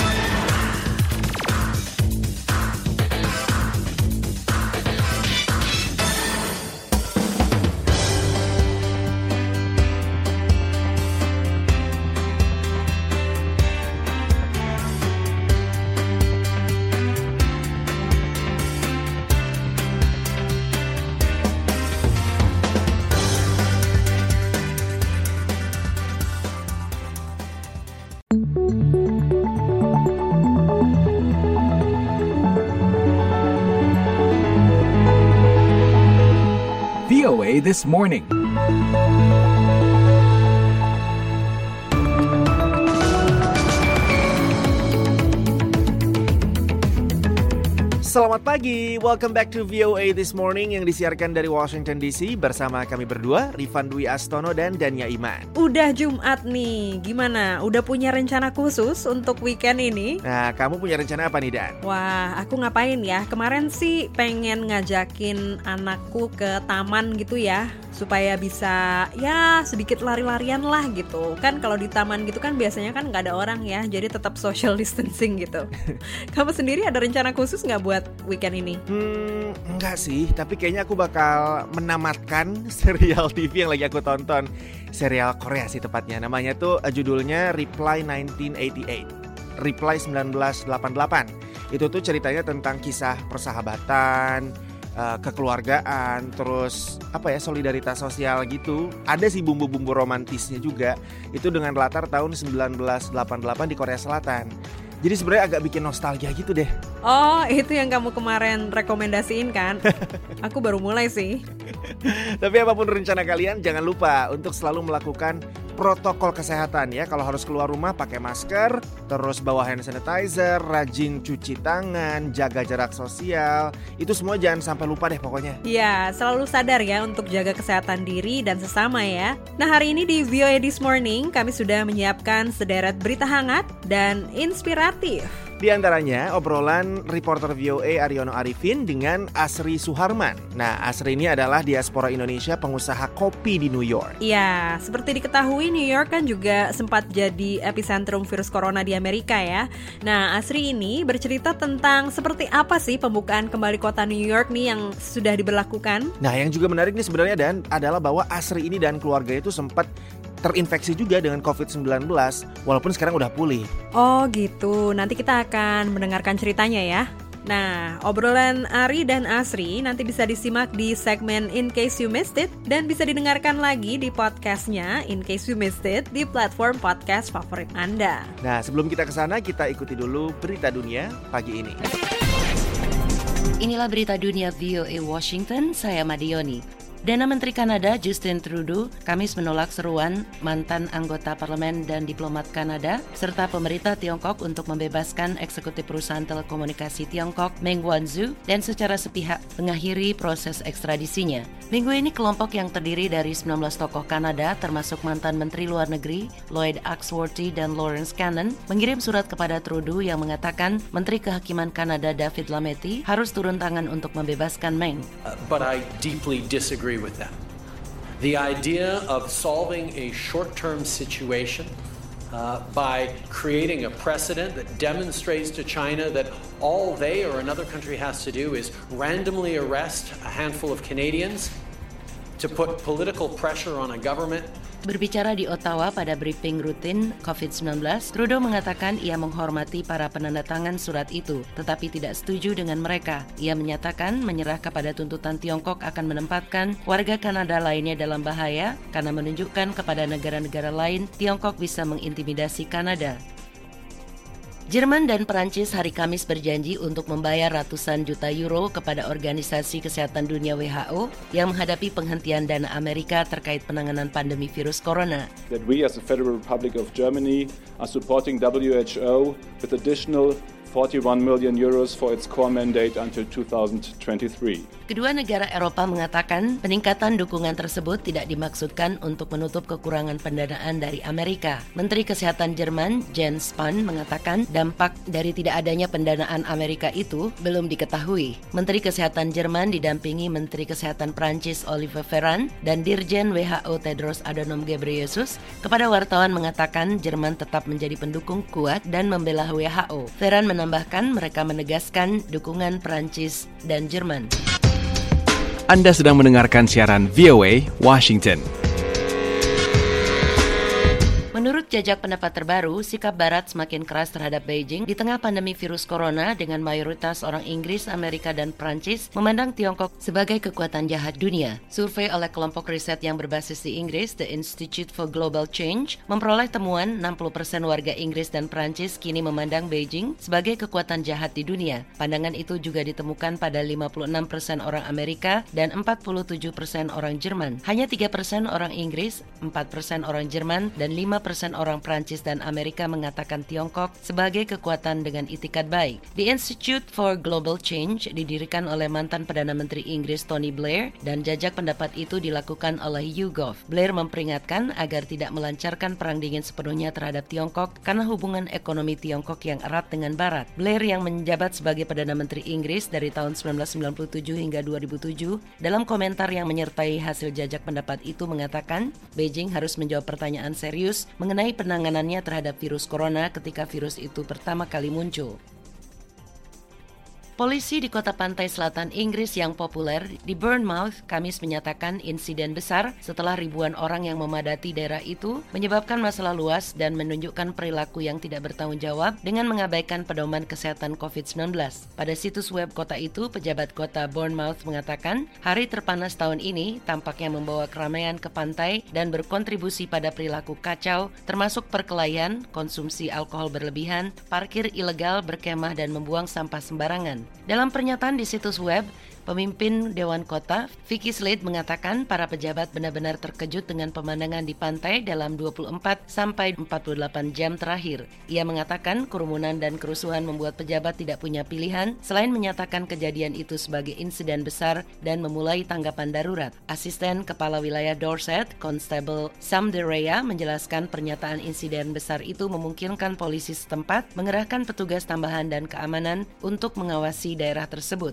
V O A This Morning. Selamat pagi, welcome back to V O A This Morning yang disiarkan dari Washington D C bersama kami berdua, Rifan Dwi Astono dan Dania Iman. Udah Jumat nih, gimana? Udah punya rencana khusus untuk weekend ini? Nah, kamu punya rencana apa nih, Dan? Wah, aku ngapain ya? Kemarin sih pengen ngajakin anakku ke taman gitu ya, supaya bisa ya sedikit lari-larian lah gitu. Kan kalau di taman gitu kan biasanya kan nggak ada orang ya, jadi tetap social distancing gitu. Kamu sendiri ada rencana khusus nggak buat weekend ini? Hmm, enggak sih, tapi kayaknya aku bakal menamatkan serial T V yang lagi aku tonton. Serial Korea sih tepatnya. Namanya tuh uh, judulnya Reply nineteen eighty-eight. Reply seribu sembilan ratus delapan puluh delapan. Itu tuh ceritanya tentang kisah persahabatan, uh, kekeluargaan, terus apa ya, solidaritas sosial gitu. Ada sih bumbu-bumbu romantisnya juga. Itu dengan latar tahun seribu sembilan ratus delapan puluh delapan di Korea Selatan. Jadi sebenarnya agak bikin nostalgia gitu deh. Oh, itu yang kamu kemarin rekomendasiin kan? Aku baru mulai sih. Tapi apapun rencana kalian, jangan lupa untuk selalu melakukan protokol kesehatan ya. Kalau harus keluar rumah pakai masker, terus bawa hand sanitizer, rajin cuci tangan, jaga jarak sosial. Itu semua jangan sampai lupa deh pokoknya. Iya, selalu sadar ya untuk jaga kesehatan diri dan sesama ya. Nah, hari ini di V O A This Morning kami sudah menyiapkan sederet berita hangat dan inspiratif. Di antaranya obrolan reporter V O A Aryono Arifin dengan Asri Suharman. Nah, Asri ini adalah diaspora Indonesia pengusaha kopi di New York. Iya, seperti diketahui New York kan juga sempat jadi epicentrum virus corona di Amerika ya. Nah, Asri ini bercerita tentang seperti apa sih pembukaan kembali kota New York nih yang sudah diberlakukan. Nah, yang juga menarik nih sebenarnya Dan adalah bahwa Asri ini dan keluarga itu sempat terinfeksi juga dengan covid sembilan belas walaupun sekarang udah pulih. Oh gitu, nanti kita akan mendengarkan ceritanya ya. Nah, obrolan Ari dan Asri nanti bisa disimak di segmen In Case You Missed It dan bisa didengarkan lagi di podcastnya In Case You Missed It di platform podcast favorit Anda. Nah, sebelum kita ke sana, kita ikuti dulu berita dunia pagi ini. Inilah berita dunia V O A Washington, saya Madioni. Perdana Menteri Kanada Justin Trudeau Kamis menolak seruan mantan anggota parlemen dan diplomat Kanada serta pemerintah Tiongkok untuk membebaskan eksekutif perusahaan telekomunikasi Tiongkok Meng Wanzhou dan secara sepihak mengakhiri proses ekstradisinya. Minggu ini kelompok yang terdiri dari sembilan belas tokoh Kanada termasuk mantan Menteri Luar Negeri Lloyd Axworthy dan Lawrence Cannon mengirim surat kepada Trudeau yang mengatakan Menteri Kehakiman Kanada David Lametti harus turun tangan untuk membebaskan Meng. Uh, but I deeply disagree with that. The idea of solving a short-term situation uh, by creating a precedent that demonstrates to China that all they or another country has to do is randomly arrest a handful of Canadians to put political pressure on a government. Berbicara di Ottawa pada briefing rutin covid sembilan belas, Trudeau mengatakan ia menghormati para penandatangan surat itu, tetapi tidak setuju dengan mereka. Ia menyatakan menyerah kepada tuntutan Tiongkok akan menempatkan warga Kanada lainnya dalam bahaya karena menunjukkan kepada negara-negara lain Tiongkok bisa mengintimidasi Kanada. Jerman dan Perancis hari Kamis berjanji untuk membayar ratusan juta euro kepada Organisasi Kesehatan Dunia W H O yang menghadapi penghentian dana Amerika terkait penanganan pandemi virus corona. That we as the Federal Republic of Germany are supporting W H O with additional forty-one million euros for its core mandate until two thousand twenty-three. Kedua negara Eropa mengatakan peningkatan dukungan tersebut tidak dimaksudkan untuk menutup kekurangan pendanaan dari Amerika. Menteri Kesehatan Jerman Jens Spahn mengatakan dampak dari tidak adanya pendanaan Amerika itu belum diketahui. Menteri Kesehatan Jerman didampingi Menteri Kesehatan Prancis Olivier Véran dan Dirjen W H O Tedros Adhanom Ghebreyesus kepada wartawan mengatakan Jerman tetap menjadi pendukung kuat dan membela W H O. Véran menambahkan mereka menegaskan dukungan Prancis dan Jerman. Anda sedang mendengarkan siaran V O A Washington. Menurut jajak pendapat terbaru, sikap Barat semakin keras terhadap Beijing di tengah pandemi virus corona dengan mayoritas orang Inggris, Amerika, dan Prancis memandang Tiongkok sebagai kekuatan jahat dunia. Survei oleh kelompok riset yang berbasis di Inggris, The Institute for Global Change, memperoleh temuan enam puluh persen warga Inggris dan Prancis kini memandang Beijing sebagai kekuatan jahat di dunia. Pandangan itu juga ditemukan pada lima puluh enam persen orang Amerika dan empat puluh tujuh persen orang Jerman. Hanya tiga persen orang Inggris, empat persen orang Jerman, dan lima persen orang Prancis dan Amerika mengatakan Tiongkok sebagai kekuatan dengan itikad baik. The Institute for Global Change didirikan oleh mantan Perdana Menteri Inggris Tony Blair dan jajak pendapat itu dilakukan oleh YouGov. Blair memperingatkan agar tidak melancarkan perang dingin sepenuhnya terhadap Tiongkok karena hubungan ekonomi Tiongkok yang erat dengan Barat. Blair yang menjabat sebagai Perdana Menteri Inggris dari tahun sembilan belas sembilan puluh tujuh hingga dua ribu tujuh, dalam komentar yang menyertai hasil jajak pendapat itu mengatakan Beijing harus menjawab pertanyaan serius mengenai penanganannya terhadap virus corona ketika virus itu pertama kali muncul. Polisi di kota pantai selatan Inggris yang populer di Bournemouth Kamis menyatakan insiden besar setelah ribuan orang yang memadati daerah itu menyebabkan masalah luas dan menunjukkan perilaku yang tidak bertanggung jawab dengan mengabaikan pedoman kesehatan covid sembilan belas. Pada situs web kota itu, pejabat kota Bournemouth mengatakan hari terpanas tahun ini tampaknya membawa keramaian ke pantai dan berkontribusi pada perilaku kacau termasuk perkelahian, konsumsi alkohol berlebihan, parkir ilegal, berkemah dan membuang sampah sembarangan. Dalam pernyataan di situs web, pemimpin Dewan Kota, Vicky Slade mengatakan para pejabat benar-benar terkejut dengan pemandangan di pantai dalam dua puluh empat sampai empat puluh delapan jam terakhir. Ia mengatakan kerumunan dan kerusuhan membuat pejabat tidak punya pilihan selain menyatakan kejadian itu sebagai insiden besar dan memulai tanggapan darurat. Asisten Kepala Wilayah Dorset, Constable Sam Derea, menjelaskan pernyataan insiden besar itu memungkinkan polisi setempat mengerahkan petugas tambahan dan keamanan untuk mengawasi daerah tersebut.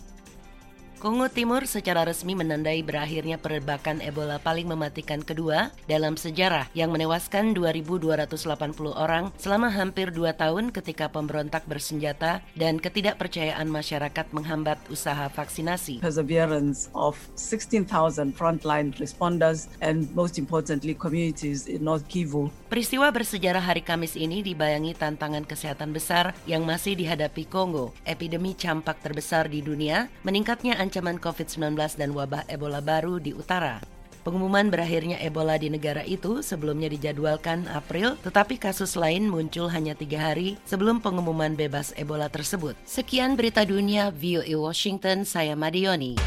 Kongo Timur secara resmi menandai berakhirnya perebakan Ebola paling mematikan kedua dalam sejarah yang menewaskan dua ribu dua ratus delapan puluh orang selama hampir dua tahun ketika pemberontak bersenjata dan ketidakpercayaan masyarakat menghambat usaha vaksinasi. Perseverance of sixteen thousand frontline responders and most importantly communities in North Kivu. Peristiwa bersejarah hari Kamis ini dibayangi tantangan kesehatan besar yang masih dihadapi Kongo. Epidemi campak terbesar di dunia, meningkatnya ancaman covid sembilan belas dan wabah Ebola baru di utara. Pengumuman berakhirnya Ebola di negara itu sebelumnya dijadwalkan April, tetapi kasus lain muncul hanya tiga hari sebelum pengumuman bebas Ebola tersebut. Sekian berita dunia V O A Washington, saya Madioni.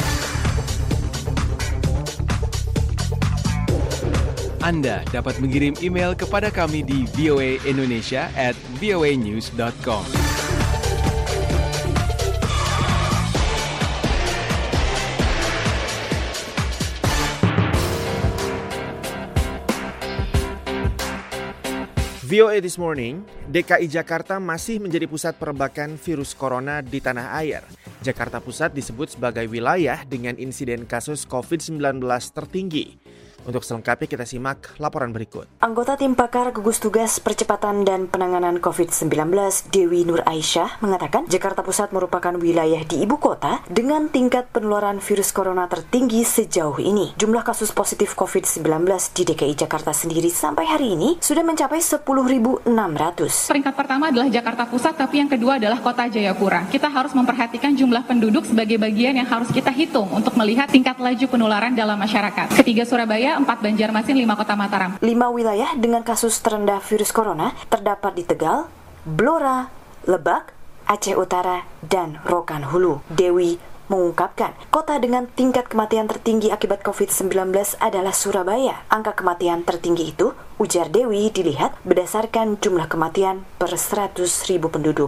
Anda dapat mengirim email kepada kami di voaindonesia at voanews dot com. V O A This Morning, D K I Jakarta masih menjadi pusat perebakan virus corona di tanah air. Jakarta Pusat disebut sebagai wilayah dengan insiden kasus covid sembilan belas tertinggi. Untuk selengkapnya kita simak laporan berikut. Anggota Tim Pakar Gugus Tugas Percepatan dan Penanganan covid sembilan belas Dewi Nur Aisyah mengatakan Jakarta Pusat merupakan wilayah di ibu kota dengan tingkat penularan virus corona tertinggi sejauh ini. Jumlah kasus positif covid sembilan belas di D K I Jakarta sendiri sampai hari ini sudah mencapai sepuluh ribu enam ratus. Peringkat pertama adalah Jakarta Pusat, tapi yang kedua adalah Kota Jayapura. Kita harus memperhatikan jumlah penduduk sebagai bagian yang harus kita hitung untuk melihat tingkat laju penularan dalam masyarakat. Ketiga Surabaya, empat Banjarmasin, lima Kota Mataram. Lima wilayah dengan kasus terendah virus corona terdapat di Tegal, Blora, Lebak, Aceh Utara, dan Rokan Hulu. Dewi mengungkapkan kota dengan tingkat kematian tertinggi akibat covid sembilan belas adalah Surabaya. Angka kematian tertinggi itu, ujar Dewi, dilihat berdasarkan jumlah kematian per seratus ribu penduduk.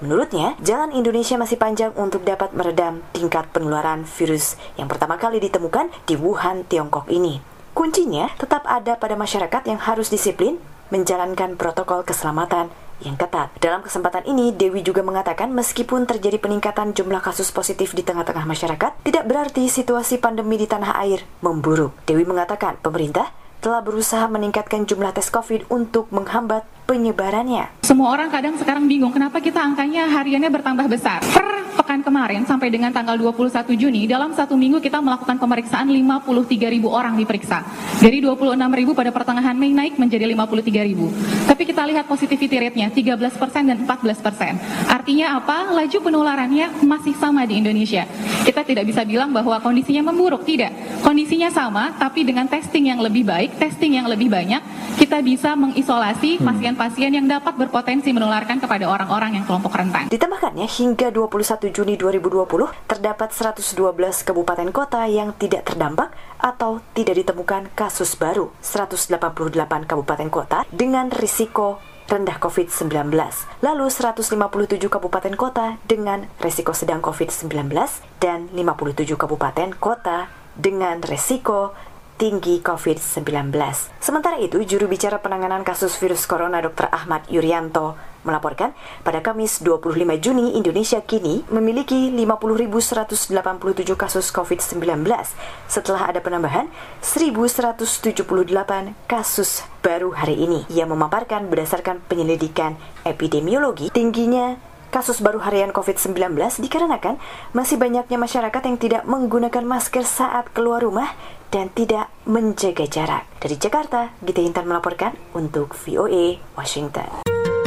Menurutnya, jalan Indonesia masih panjang untuk dapat meredam tingkat penularan virus yang pertama kali ditemukan di Wuhan, Tiongkok ini. Kuncinya tetap ada pada masyarakat yang harus disiplin menjalankan protokol keselamatan yang ketat. Dalam kesempatan ini, Dewi juga mengatakan meskipun terjadi peningkatan jumlah kasus positif di tengah-tengah masyarakat, tidak berarti situasi pandemi di tanah air memburuk. Dewi mengatakan pemerintah telah berusaha meningkatkan jumlah tes COVID untuk menghambat penyebarannya. Semua orang kadang sekarang bingung kenapa kita angkanya hariannya bertambah besar. Per pekan kemarin sampai dengan tanggal dua puluh satu Juni, dalam satu minggu kita melakukan pemeriksaan lima puluh tiga ribu orang diperiksa. Dari dua puluh enam ribu pada pertengahan Mei naik menjadi lima puluh tiga ribu. Tapi kita lihat positivity rate-nya tiga belas persen dan empat belas persen. Artinya apa? Laju penularannya masih sama di Indonesia. Kita tidak bisa bilang bahwa kondisinya memburuk, tidak. Kondisinya sama, tapi dengan testing yang lebih baik, testing yang lebih banyak, kita bisa mengisolasi pasien-pasien yang dapat berpotensi menularkan kepada orang-orang yang kelompok rentan. Ditambahkannya, hingga dua puluh satu Juni dua ribu dua puluh, terdapat seratus dua belas kabupaten kota yang tidak terdampak atau tidak ditemukan kasus baru. seratus delapan puluh delapan kabupaten kota dengan risiko rendah covid sembilan belas. Lalu seratus lima puluh tujuh kabupaten kota dengan risiko sedang covid sembilan belas dan lima puluh tujuh kabupaten kota dengan risiko tinggi covid sembilan belas. Sementara itu, juru bicara penanganan kasus virus corona Dokter Ahmad Yuryanto melaporkan pada Kamis dua puluh lima Juni Indonesia kini memiliki lima puluh ribu seratus delapan puluh tujuh kasus covid sembilan belas setelah ada penambahan seribu seratus tujuh puluh delapan kasus baru hari ini. Ia memaparkan berdasarkan penyelidikan epidemiologi, tingginya kasus baru harian covid sembilan belas dikarenakan masih banyaknya masyarakat yang tidak menggunakan masker saat keluar rumah dan tidak menjaga jarak. Dari Jakarta, Gita Intan melaporkan untuk V O A Washington.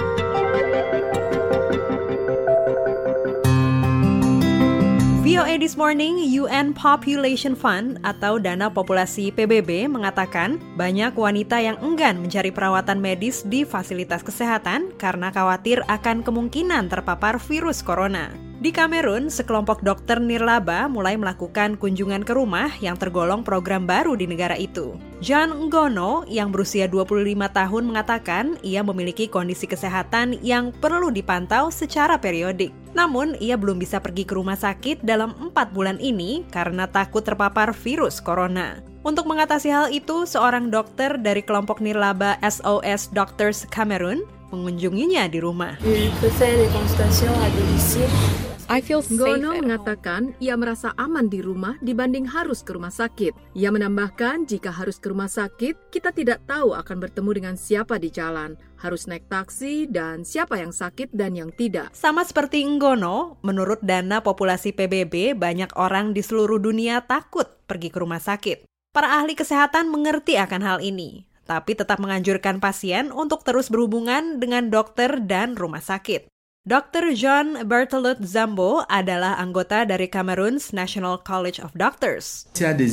V O A This Morning, U N Population Fund atau Dana Populasi P B B mengatakan banyak wanita yang enggan mencari perawatan medis di fasilitas kesehatan karena khawatir akan kemungkinan terpapar virus corona. Di Kamerun, sekelompok dokter nirlaba mulai melakukan kunjungan ke rumah yang tergolong program baru di negara itu. John Ngono yang berusia dua puluh lima tahun mengatakan ia memiliki kondisi kesehatan yang perlu dipantau secara periodik. Namun, ia belum bisa pergi ke rumah sakit dalam empat bulan ini karena takut terpapar virus corona. Untuk mengatasi hal itu, seorang dokter dari kelompok nirlaba S O S Doctors Cameroon mengunjunginya di rumah. I feel safe. Ngono mengatakan ia merasa aman di rumah dibanding harus ke rumah sakit. Ia menambahkan jika harus ke rumah sakit, kita tidak tahu akan bertemu dengan siapa di jalan, harus naik taksi, dan siapa yang sakit dan yang tidak. Sama seperti Ngono, menurut Dana Populasi P B B, banyak orang di seluruh dunia takut pergi ke rumah sakit. Para ahli kesehatan mengerti akan hal ini, tapi tetap menganjurkan pasien untuk terus berhubungan dengan dokter dan rumah sakit. dokter John Berthelot Zambo adalah anggota dari Cameroon's National College of Doctors.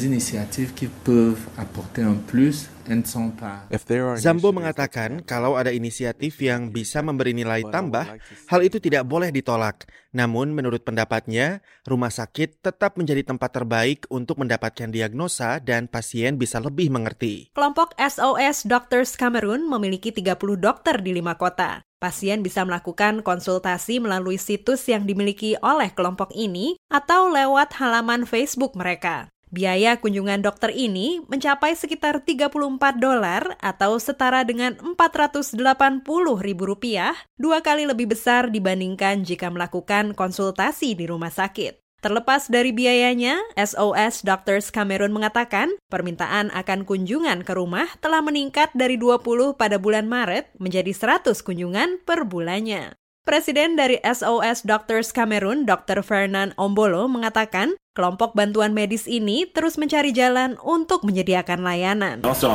Zambo mengatakan kalau ada inisiatif yang bisa memberi nilai tambah, hal itu tidak boleh ditolak. Namun menurut pendapatnya, rumah sakit tetap menjadi tempat terbaik untuk mendapatkan diagnosa dan pasien bisa lebih mengerti. Kelompok S O S Doctors Cameroon memiliki tiga puluh dokter di lima kota. Pasien bisa melakukan konsultasi melalui situs yang dimiliki oleh kelompok ini atau lewat halaman Facebook mereka. Biaya kunjungan dokter ini mencapai sekitar tiga puluh empat dolar atau setara dengan empat ratus delapan puluh ribu rupiah, dua kali lebih besar dibandingkan jika melakukan konsultasi di rumah sakit. Terlepas dari biayanya, S O S Doctors Cameroon mengatakan permintaan akan kunjungan ke rumah telah meningkat dari dua puluh pada bulan Maret menjadi seratus kunjungan per bulannya. Presiden dari S O S Doctors Cameroon, dokter Fernand Ombolo, mengatakan kelompok bantuan medis ini terus mencari jalan untuk menyediakan layanan.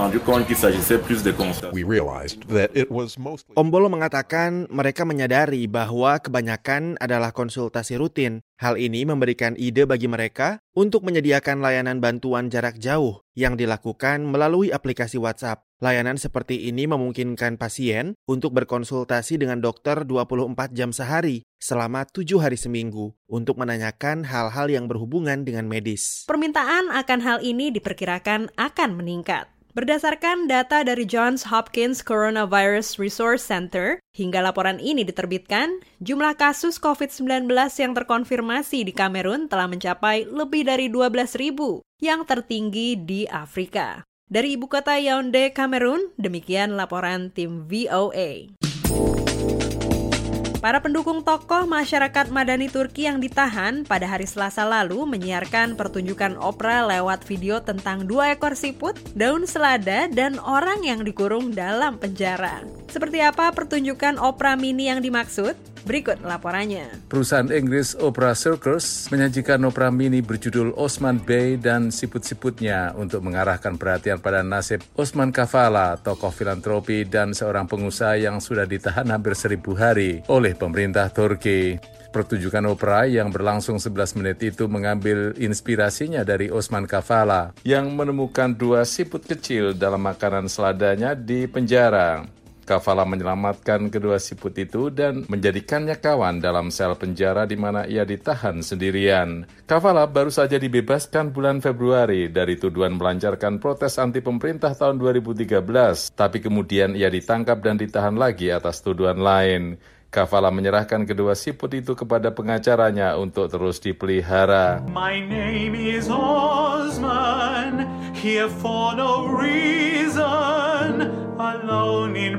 Ombolo mengatakan mereka menyadari bahwa kebanyakan adalah konsultasi rutin. Hal ini memberikan ide bagi mereka untuk menyediakan layanan bantuan jarak jauh yang dilakukan melalui aplikasi WhatsApp. Layanan seperti ini memungkinkan pasien untuk berkonsultasi dengan dokter dua puluh empat jam sehari selama tujuh hari seminggu untuk menanyakan hal-hal yang berhubungan dengan medis. Permintaan akan hal ini diperkirakan akan meningkat. Berdasarkan data dari Johns Hopkins Coronavirus Resource Center, hingga laporan ini diterbitkan, jumlah kasus covid sembilan belas yang terkonfirmasi di Kamerun telah mencapai lebih dari dua belas ribu, yang tertinggi di Afrika. Dari ibu kota Yaounde, Kamerun, demikian laporan tim V O A. Para pendukung tokoh masyarakat Madani Turki yang ditahan pada hari Selasa lalu menyiarkan pertunjukan opera lewat video tentang dua ekor siput, daun selada, dan orang yang dikurung dalam penjara. Seperti apa pertunjukan opera mini yang dimaksud? Berikut laporannya. Perusahaan Inggris Opera Circus menyajikan opera mini berjudul Osman Bey dan Siput-Siputnya untuk mengarahkan perhatian pada nasib Osman Kavala, tokoh filantropi dan seorang pengusaha yang sudah ditahan hampir seribu hari oleh pemerintah Turki. Pertunjukan opera yang berlangsung sebelas menit itu mengambil inspirasinya dari Osman Kavala yang menemukan dua siput kecil dalam makanan seladanya di penjara. Kavala menyelamatkan kedua siput itu dan menjadikannya kawan dalam sel penjara di mana ia ditahan sendirian. Kavala baru saja dibebaskan bulan Februari dari tuduhan melancarkan protes anti pemerintah tahun dua ribu tiga belas, tapi kemudian ia ditangkap dan ditahan lagi atas tuduhan lain. Kavala menyerahkan kedua siput itu kepada pengacaranya untuk terus dipelihara. My name is Osman, here for no reason, alone in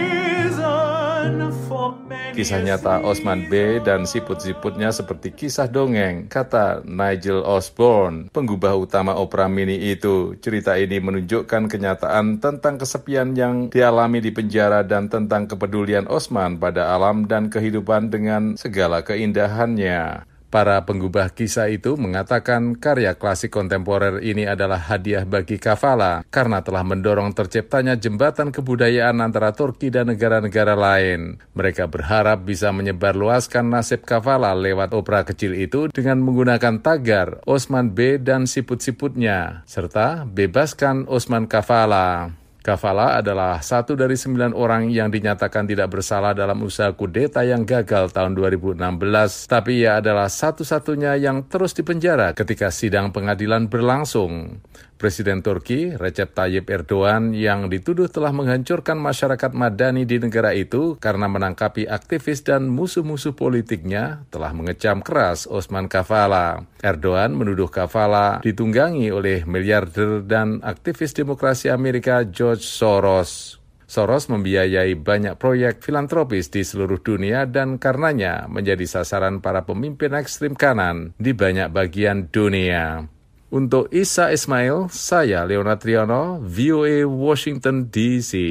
prison for many. Kisah nyata Osman Bey dan siput-siputnya seperti kisah dongeng, kata Nigel Osborne, penggubah utama opera mini itu. Cerita ini menunjukkan kenyataan tentang kesepian yang dialami di penjara dan tentang kepedulian Osman pada alam dan kehidupan dengan segala keindahannya. Para penggubah kisah itu mengatakan karya klasik kontemporer ini adalah hadiah bagi Kavala karena telah mendorong terciptanya jembatan kebudayaan antara Turki dan negara-negara lain. Mereka berharap bisa menyebarluaskan nasib Kavala lewat opera kecil itu dengan menggunakan tagar Osman Bey dan Siput-Siputnya, serta bebaskan Osman Kavala. Kavala adalah satu dari sembilan orang yang dinyatakan tidak bersalah dalam usaha kudeta yang gagal tahun dua ribu enam belas, tapi ia adalah satu-satunya yang terus dipenjara ketika sidang pengadilan berlangsung. Presiden Turki, Recep Tayyip Erdogan, yang dituduh telah menghancurkan masyarakat Madani di negara itu karena menangkapi aktivis dan musuh-musuh politiknya, telah mengecam keras Osman Kavala. Erdogan menuduh Kavala ditunggangi oleh miliarder dan aktivis demokrasi Amerika George Soros. Soros membiayai banyak proyek filantropis di seluruh dunia dan karenanya menjadi sasaran para pemimpin ekstrem kanan di banyak bagian dunia. Untuk Isa Ismail, saya Leonard Triano, V O A Washington D C.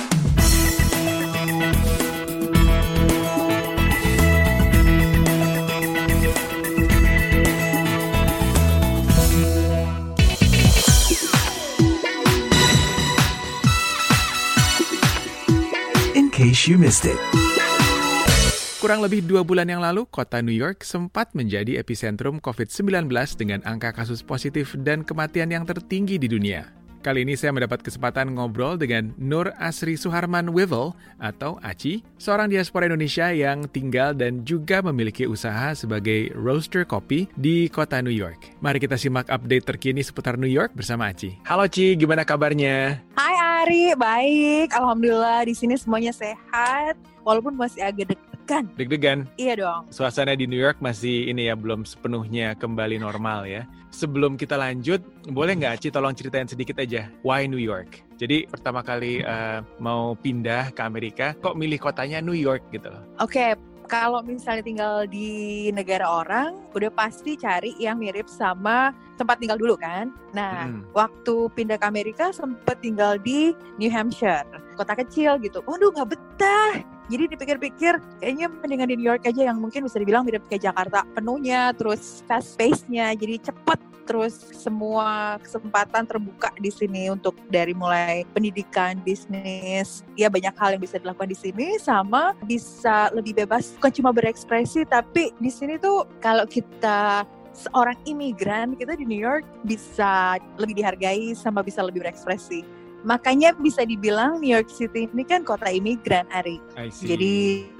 In case you missed it. Kurang lebih dua bulan yang lalu, kota New York sempat menjadi epicentrum covid sembilan belas dengan angka kasus positif dan kematian yang tertinggi di dunia. Kali ini saya mendapat kesempatan ngobrol dengan Nur Asri Suharman Wivel atau Aci, seorang diaspora Indonesia yang tinggal dan juga memiliki usaha sebagai roaster kopi di kota New York. Mari kita simak update terkini seputar New York bersama Aci. Halo Ci, gimana kabarnya? Hai Ari, baik. Alhamdulillah di sini semuanya sehat, walaupun masih agak deg-degan. Deg-degan? Iya dong. Suasana di New York masih ini ya, belum sepenuhnya kembali normal ya. Sebelum kita lanjut, boleh nggak Ci tolong ceritain sedikit aja, why New York? Jadi pertama kali uh, mau pindah ke Amerika, kok milih kotanya New York gitu loh? Oke, okay. Kalau misalnya tinggal di negara orang, udah pasti cari yang mirip sama tempat tinggal dulu kan. Nah, hmm. waktu pindah ke Amerika sempat tinggal di New Hampshire, kota kecil gitu. Waduh, nggak betah. Jadi dipikir-pikir, kayaknya mendingan di New York aja yang mungkin bisa dibilang mirip kayak Jakarta penuhnya, terus fast pace-nya, jadi cepet. Terus semua kesempatan terbuka di sini untuk dari mulai pendidikan, bisnis, ya banyak hal yang bisa dilakukan di sini, sama bisa lebih bebas, bukan cuma berekspresi, tapi di sini tuh kalau kita seorang imigran, kita di New York bisa lebih dihargai sama bisa lebih berekspresi. Makanya bisa dibilang New York City ini kan kota imigran, Ari. Jadi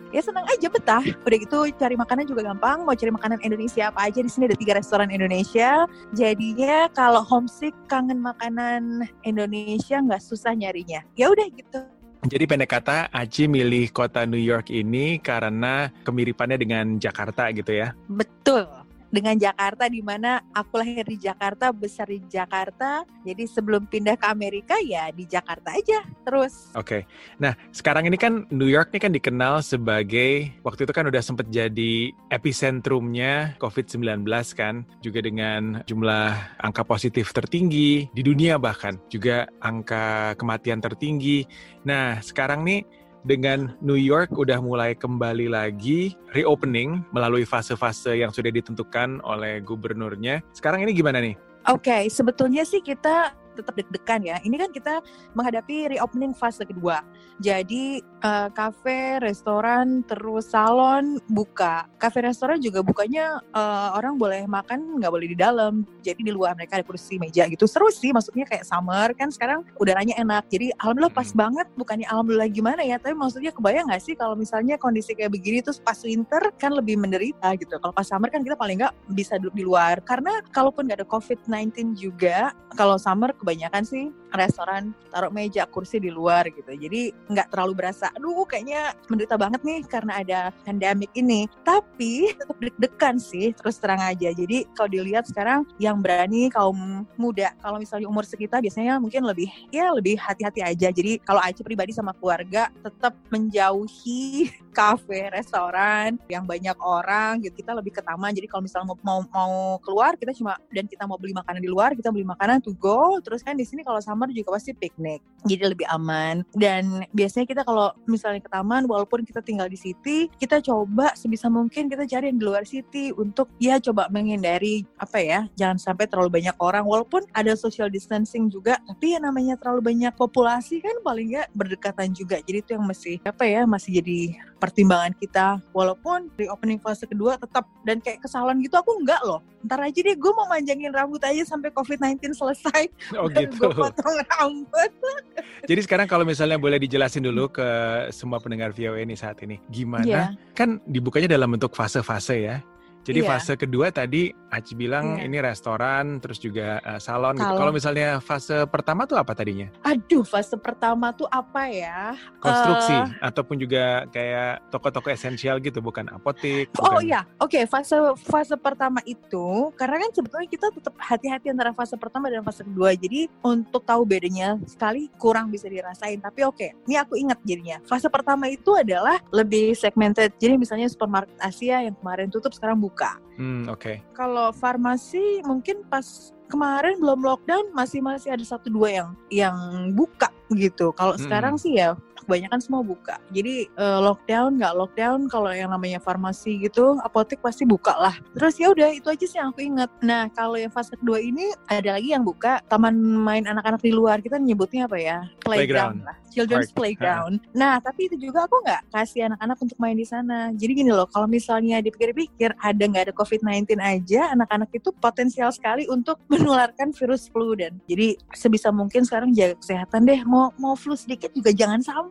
ya senang aja betah. Udah gitu cari makanan juga gampang. Mau cari makanan Indonesia apa aja di sini ada tiga restoran Indonesia. Jadinya kalau homesick kangen makanan Indonesia nggak susah nyarinya. Ya udah gitu. Jadi pendek kata, Aci milih kota New York ini karena kemiripannya dengan Jakarta gitu ya? Betul. Dengan Jakarta, di mana aku lahir di Jakarta, besar di Jakarta. Jadi sebelum pindah ke Amerika ya di Jakarta aja terus. Oke, okay. Nah sekarang ini kan New York ini kan dikenal sebagai, waktu itu kan udah sempat jadi epicentrumnya covid sembilan belas kan. Juga dengan jumlah angka positif tertinggi di dunia, bahkan juga angka kematian tertinggi. Nah sekarang nih dengan New York udah mulai kembali lagi reopening melalui fase-fase yang sudah ditentukan oleh gubernurnya. Sekarang ini gimana nih? Oke, okay, sebetulnya sih kita tetap deg-degan ya. Ini kan kita menghadapi reopening fase kedua. Jadi uh, kafe, restoran, terus salon buka. Kafe, restoran juga bukanya uh, orang boleh makan, nggak boleh di dalam. Jadi di luar mereka ada kursi, meja gitu. Seru sih, maksudnya kayak summer kan sekarang udaranya enak. Jadi alhamdulillah pas hmm. banget. Bukannya alhamdulillah gimana ya, tapi maksudnya kebayang nggak sih kalau misalnya kondisi kayak begini terus pas winter kan lebih menderita gitu. Kalau pas summer kan kita paling nggak bisa duduk di luar. Karena kalaupun nggak ada covid sembilan belas juga, kalau summer kebanyakan sih restoran taruh meja kursi di luar gitu, jadi nggak terlalu berasa aduh kayaknya menderita banget nih karena ada pandemik ini. Tapi tetap deg-degan sih terus terang aja. Jadi kalau dilihat sekarang yang berani kaum muda, kalau misalnya umur sekitar biasanya mungkin lebih ya lebih hati-hati aja. Jadi kalau Aci pribadi sama keluarga tetap menjauhi kafe, restoran yang banyak orang gitu, kita lebih ke taman. Jadi kalau misalnya mau, mau mau keluar kita cuma dan kita mau beli makanan di luar, kita beli makanan to go. Terus kan di sini kalau summer juga pasti piknik, jadi lebih aman. Dan biasanya kita kalau misalnya ke taman, walaupun kita tinggal di city, kita coba sebisa mungkin kita cari yang di luar city untuk ya coba menghindari apa ya, jangan sampai terlalu banyak orang. Walaupun ada social distancing juga, tapi ya namanya terlalu banyak populasi kan paling nggak berdekatan juga. Jadi itu yang masih apa ya masih jadi pertimbangan kita. Walaupun reopening fase kedua tetap, dan kayak ke salon gitu aku enggak loh. Ntar aja deh gue mau manjangin rambut aja sampai covid sembilan belas selesai. Oh gitu. Gue potong rambut. Jadi sekarang kalau misalnya boleh dijelasin dulu ke semua pendengar V O A ini saat ini, gimana? Yeah. Kan dibukanya dalam bentuk fase-fase ya. Jadi yeah. fase kedua tadi Aci bilang yeah. ini restoran, terus juga uh, salon, salon gitu. Kalau misalnya fase pertama tuh apa tadinya? Aduh, fase pertama tuh apa ya? Konstruksi uh, ataupun juga kayak toko-toko esensial gitu, bukan apotik. Oh bukan... iya, oke okay, fase fase pertama itu karena kan sebetulnya kita tetap hati-hati antara fase pertama dan fase kedua. Jadi untuk tahu bedanya sekali kurang bisa dirasain. Tapi oke, okay, ini aku ingat jadinya. Fase pertama itu adalah lebih segmented. Jadi misalnya supermarket Asia yang kemarin tutup sekarang buka. Hmm, oke. Okay. Kalau farmasi mungkin pas kemarin belum lockdown masih masih ada satu dua yang yang buka gitu. Kalau hmm. sekarang sih ya kebanyakan semua buka. Jadi uh, lockdown nggak lockdown, kalau yang namanya farmasi gitu, apotek pasti buka lah. Terus ya udah itu aja sih yang aku ingat. Nah kalau yang fase kedua ini ada lagi yang buka taman main anak-anak di luar. Kita nyebutnya apa ya? Playground, playground. lah. Children's Park. Playground. Nah tapi itu juga aku nggak kasih anak-anak untuk main di sana. Jadi gini loh, kalau misalnya dipikir-pikir ada nggak ada covid sembilan belas aja, anak-anak itu potensial sekali untuk menularkan virus flu. Dan jadi sebisa mungkin sekarang jaga kesehatan deh. Mau mau flu sedikit juga jangan sampai.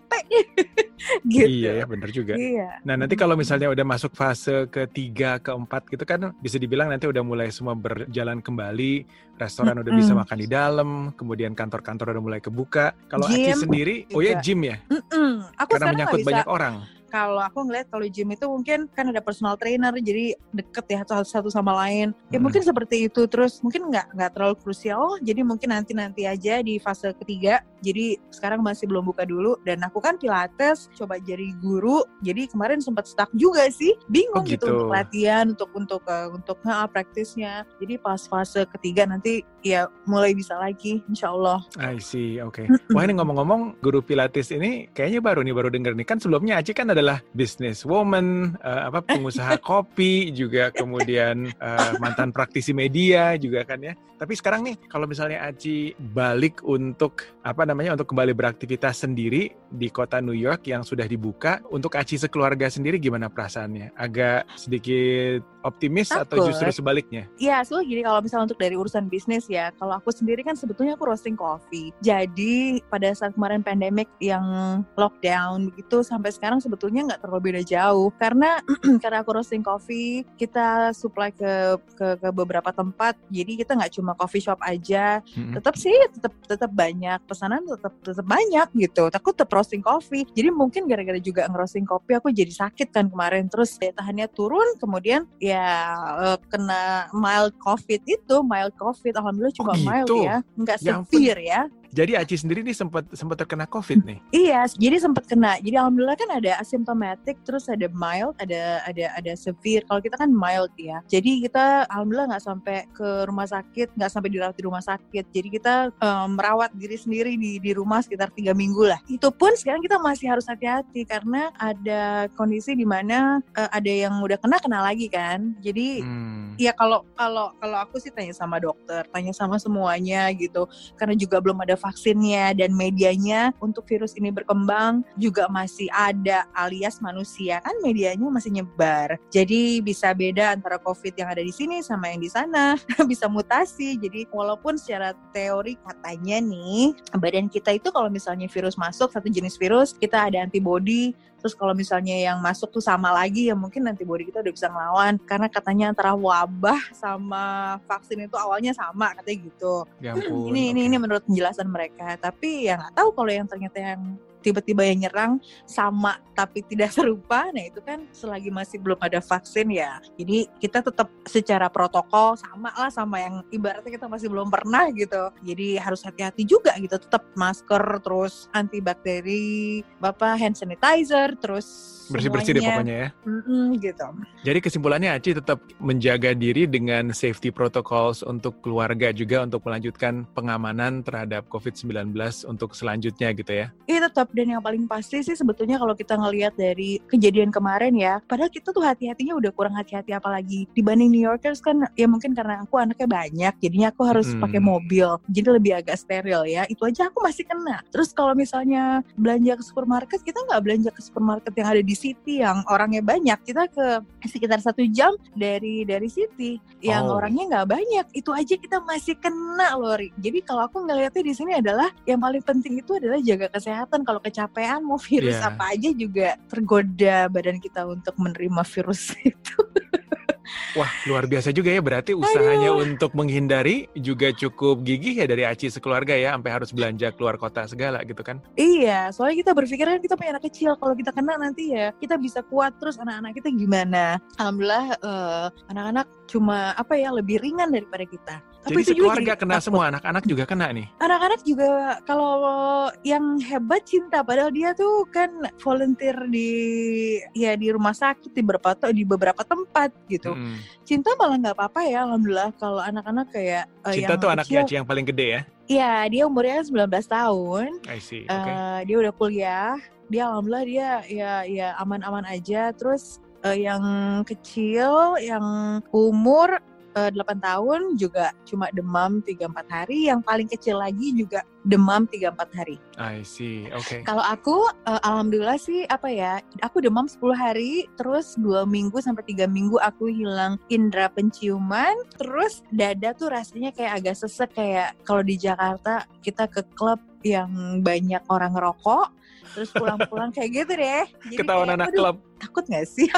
Gitu. Iya ya, benar juga. Iya. Nah nanti kalau misalnya udah masuk fase ketiga, keempat gitu kan bisa dibilang nanti udah mulai semua berjalan kembali, restoran mm-hmm. udah bisa makan di dalam, kemudian kantor-kantor udah mulai kebuka. Kalau Aci sendiri, juga. Oh ya gym ya? Mm-mm. Aku karena menyangkut bisa... banyak orang. Kalau aku ngeliat kalau gym itu mungkin kan ada personal trainer, jadi deket ya satu sama lain. Ya hmm. mungkin seperti itu. Terus mungkin nggak nggak terlalu krusial. Jadi mungkin nanti nanti aja di fase ketiga. Jadi sekarang masih belum buka dulu. Dan aku kan pilates, coba jadi guru. Jadi kemarin sempat stuck juga sih. Bingung oh, gitu. gitu untuk latihan, untuk untuk uh, untuk uh, praktisnya. Jadi pas fase ketiga nanti ya mulai bisa lagi, insya Allah. I see, oke. Okay. Wah ini ngomong-ngomong guru pilates ini kayaknya baru nih baru denger nih. Kan sebelumnya Aci kan adalah businesswoman, uh, apa pengusaha kopi, juga kemudian uh, mantan praktisi media juga kan ya. Tapi sekarang nih kalau misalnya Aci balik untuk apa namanya untuk kembali beraktivitas sendiri di kota New York yang sudah dibuka, untuk Aci sekeluarga sendiri gimana perasaannya? Agak sedikit optimis Takut. Atau justru sebaliknya? Iya, so gini kalau misalnya untuk dari urusan bisnis ya, kalau aku sendiri kan sebetulnya aku roasting coffee. Jadi pada saat kemarin pandemic yang lockdown begitu sampai sekarang sebetulnya sebetulnya nggak terlalu beda jauh karena karena aku roasting coffee, kita supply ke ke, ke beberapa tempat, jadi kita nggak cuma coffee shop aja, mm-hmm. tetap sih tetap tetap banyak pesanan, tetap tetap banyak gitu. Aku tetap roasting coffee, jadi mungkin gara-gara juga ngerosting kopi aku jadi sakit kan kemarin, terus daya tahannya turun, kemudian ya uh, kena mild COVID itu, mild COVID, alhamdulillah cuma oh, gitu? mild ya, nggak severe ya. Jadi Aci sendiri nih sempat sempat terkena COVID nih. Iya, jadi sempat kena. Jadi alhamdulillah kan ada asymptomatic, terus ada mild, ada ada ada severe. Kalau kita kan mild ya. Jadi kita alhamdulillah nggak sampai ke rumah sakit, nggak sampai dirawat di rumah sakit. Jadi kita um, merawat diri sendiri di di rumah sekitar tiga minggu lah. Itu pun sekarang kita masih harus hati-hati karena ada kondisi di mana uh, ada yang udah kena kena lagi kan. Jadi hmm. ya kalau kalau kalau aku sih tanya sama dokter, tanya sama semuanya gitu. Karena juga belum ada vaksinnya dan medianya untuk virus ini berkembang juga masih ada, alias manusia kan medianya masih nyebar. Jadi bisa beda antara COVID yang ada di sini sama yang di sana, bisa mutasi. Jadi walaupun secara teori katanya nih badan kita itu kalau misalnya virus masuk, satu jenis virus, kita ada antibody. Terus kalau misalnya yang masuk tuh sama lagi, ya mungkin antibody kita udah bisa ngelawan. Karena katanya antara wabah sama vaksin itu awalnya sama, katanya gitu. Ya ampun, ini, okay. ini ini menurut penjelasan mereka. Tapi ya nggak tahu kalau yang ternyata yang tiba-tiba yang nyerang sama tapi tidak serupa, nah itu kan selagi masih belum ada vaksin ya. Jadi kita tetap secara protokol sama lah sama yang ibaratnya kita masih belum pernah gitu. Jadi harus hati-hati juga gitu, tetap masker, terus antibakteri, bapak hand sanitizer, terus bersih-bersih deh pokoknya ya. Mm-mm, gitu. Jadi kesimpulannya Aci tetap menjaga diri dengan safety protocols untuk keluarga juga untuk melanjutkan pengamanan terhadap covid sembilan belas untuk selanjutnya gitu ya. Iya tetap, dan yang paling pasti sih sebetulnya kalau kita ngelihat dari kejadian kemarin ya, padahal kita tuh hati-hatinya udah kurang hati-hati apalagi dibanding New Yorkers kan, ya mungkin karena aku anaknya banyak, jadinya aku harus hmm. pakai mobil, jadi lebih agak steril ya, itu aja aku masih kena. Terus kalau misalnya belanja ke supermarket, kita nggak belanja ke supermarket yang ada di city yang orangnya banyak, kita ke sekitar satu jam dari dari city yang oh. orangnya nggak banyak, itu aja kita masih kena loh. Jadi kalau aku ngeliatnya di sini adalah yang paling penting itu adalah jaga kesehatan. Kalau kecapean mau virus yeah. apa aja juga tergoda badan kita untuk menerima virus itu. Wah, luar biasa juga ya, berarti usahanya Aduh. untuk menghindari juga cukup gigih ya dari Aci sekeluarga ya, sampai harus belanja keluar kota segala gitu kan. Iya, soalnya kita berpikir kan kita punya anak kecil, kalau kita kena nanti ya kita bisa kuat, terus anak-anak kita gimana. Alhamdulillah uh, anak-anak cuma apa ya, lebih ringan daripada kita. Tapi jadi sekeluarga kena takut. Semua, anak-anak juga kena nih? Anak-anak juga, kalau yang hebat Cinta, padahal dia tuh kan volunteer di ya di rumah sakit di beberapa di beberapa tempat gitu. Hmm. Cinta malah nggak apa-apa ya, alhamdulillah. Kalau anak-anak kayak uh, Cinta yang tuh anaknya Aci yang paling gede ya? Iya, dia umurnya sembilan belas tahun. I see. Okay. Uh, dia udah kuliah. Dia alhamdulillah dia ya ya aman-aman aja. Terus uh, yang kecil, yang umur delapan tahun juga cuma demam tiga sampai empat hari, yang paling kecil lagi juga demam tiga sampai empat hari. I see, oke. Okay. Kalau aku, uh, alhamdulillah sih apa ya, aku demam sepuluh hari, terus dua minggu sampai tiga minggu aku hilang indera penciuman, terus dada tuh rasanya kayak agak sesek, kayak kalau di Jakarta kita ke klub yang banyak orang ngerokok, terus pulang-pulang kayak gitu deh. Jadi ketahuan anak klub. Takut gak sih?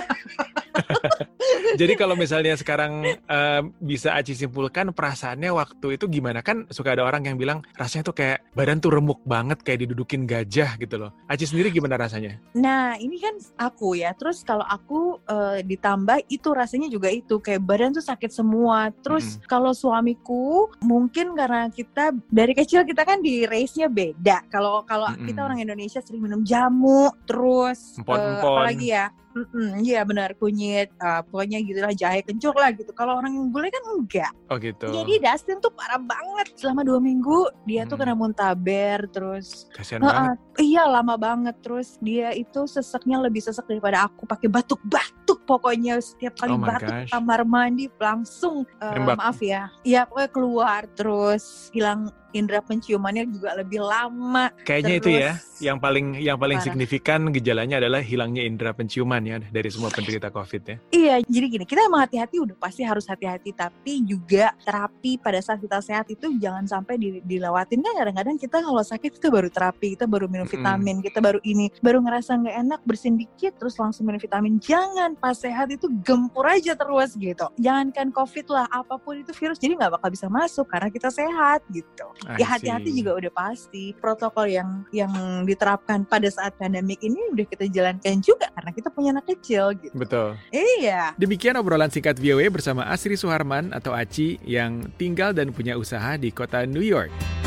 Jadi kalau misalnya sekarang uh, bisa Aci simpulkan perasaannya waktu itu gimana? Kan suka ada orang yang bilang rasanya tuh kayak badan tuh remuk banget, kayak didudukin gajah gitu loh. Aci sendiri gimana rasanya? Nah ini kan aku ya, terus kalau aku uh, ditambah itu rasanya juga itu, kayak badan tuh sakit semua. Terus hmm. kalau suamiku mungkin karena kita dari kecil kita kan di race-nya beda. Kalau kalau hmm. kita orang Indonesia sering minum jamu, terus uh, apalagi ya, iya benar, kunyit, uh, pokoknya gitulah, jahe kencur lah gitu. Kalau orang yang bule kan enggak. Oh gitu. Jadi Dustin tuh parah banget. Selama dua minggu dia hmm. tuh kena muntaber, terus kasian uh, banget. Uh, iya lama banget. Terus dia itu seseknya lebih sesek daripada aku, pakai batuk-batuk batuk pokoknya setiap kali Oh my batuk gosh. kamar mandi langsung uh, Nembak. maaf ya, ya pokoknya keluar terus hilang indera penciumannya juga lebih lama. Kayaknya terus, itu ya yang paling yang paling Parah. signifikan gejalanya adalah hilangnya indera penciuman ya dari semua penderita COVID ya. Iya, jadi gini, kita emang hati-hati udah pasti harus hati-hati, tapi juga terapi pada saat kita sehat itu jangan sampai di, dilewatin. Kan kadang-kadang kita kalau sakit kita baru terapi, kita baru minum vitamin, mm. kita baru ini, baru ngerasa nggak enak, bersin dikit terus langsung minum vitamin. Jangan, pas sehat itu gempur aja terus gitu. Jangankan COVID lah, apapun itu virus, jadi nggak bakal bisa masuk karena kita sehat gitu. I Ya hati-hati see. juga udah pasti. Protokol yang yang diterapkan pada saat pandemik ini udah kita jalankan juga karena kita punya anak kecil gitu. Betul. Iya. Demikian obrolan singkat V O A bersama Asri Suharman atau Aci yang tinggal dan punya usaha di kota New York.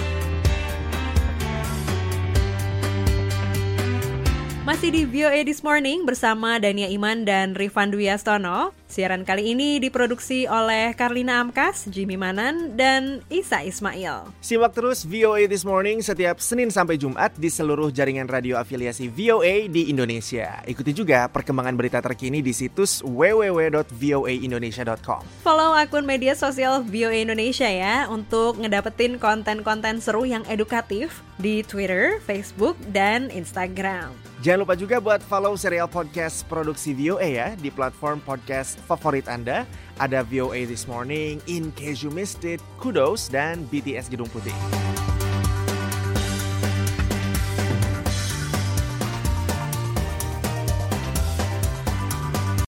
Masih di V O A This Morning bersama Dania Iman dan Rifan Dwi Astono. Siaran kali ini diproduksi oleh Karlina Amkas, Jimmy Manan, dan Isa Ismail. Simak terus V O A This Morning setiap Senin sampai Jumat di seluruh jaringan radio afiliasi V O A di Indonesia. Ikuti juga perkembangan berita terkini di situs w w w dot v o a indonesia dot com. Follow akun media sosial V O A Indonesia ya untuk ngedapetin konten-konten seru yang edukatif di Twitter, Facebook, dan Instagram. Jangan lupa juga buat follow serial podcast produksi V O A ya di platform podcast favorit Anda. Ada V O A This Morning, In Case You Missed It, Kudos, dan B T S Gedung Putih.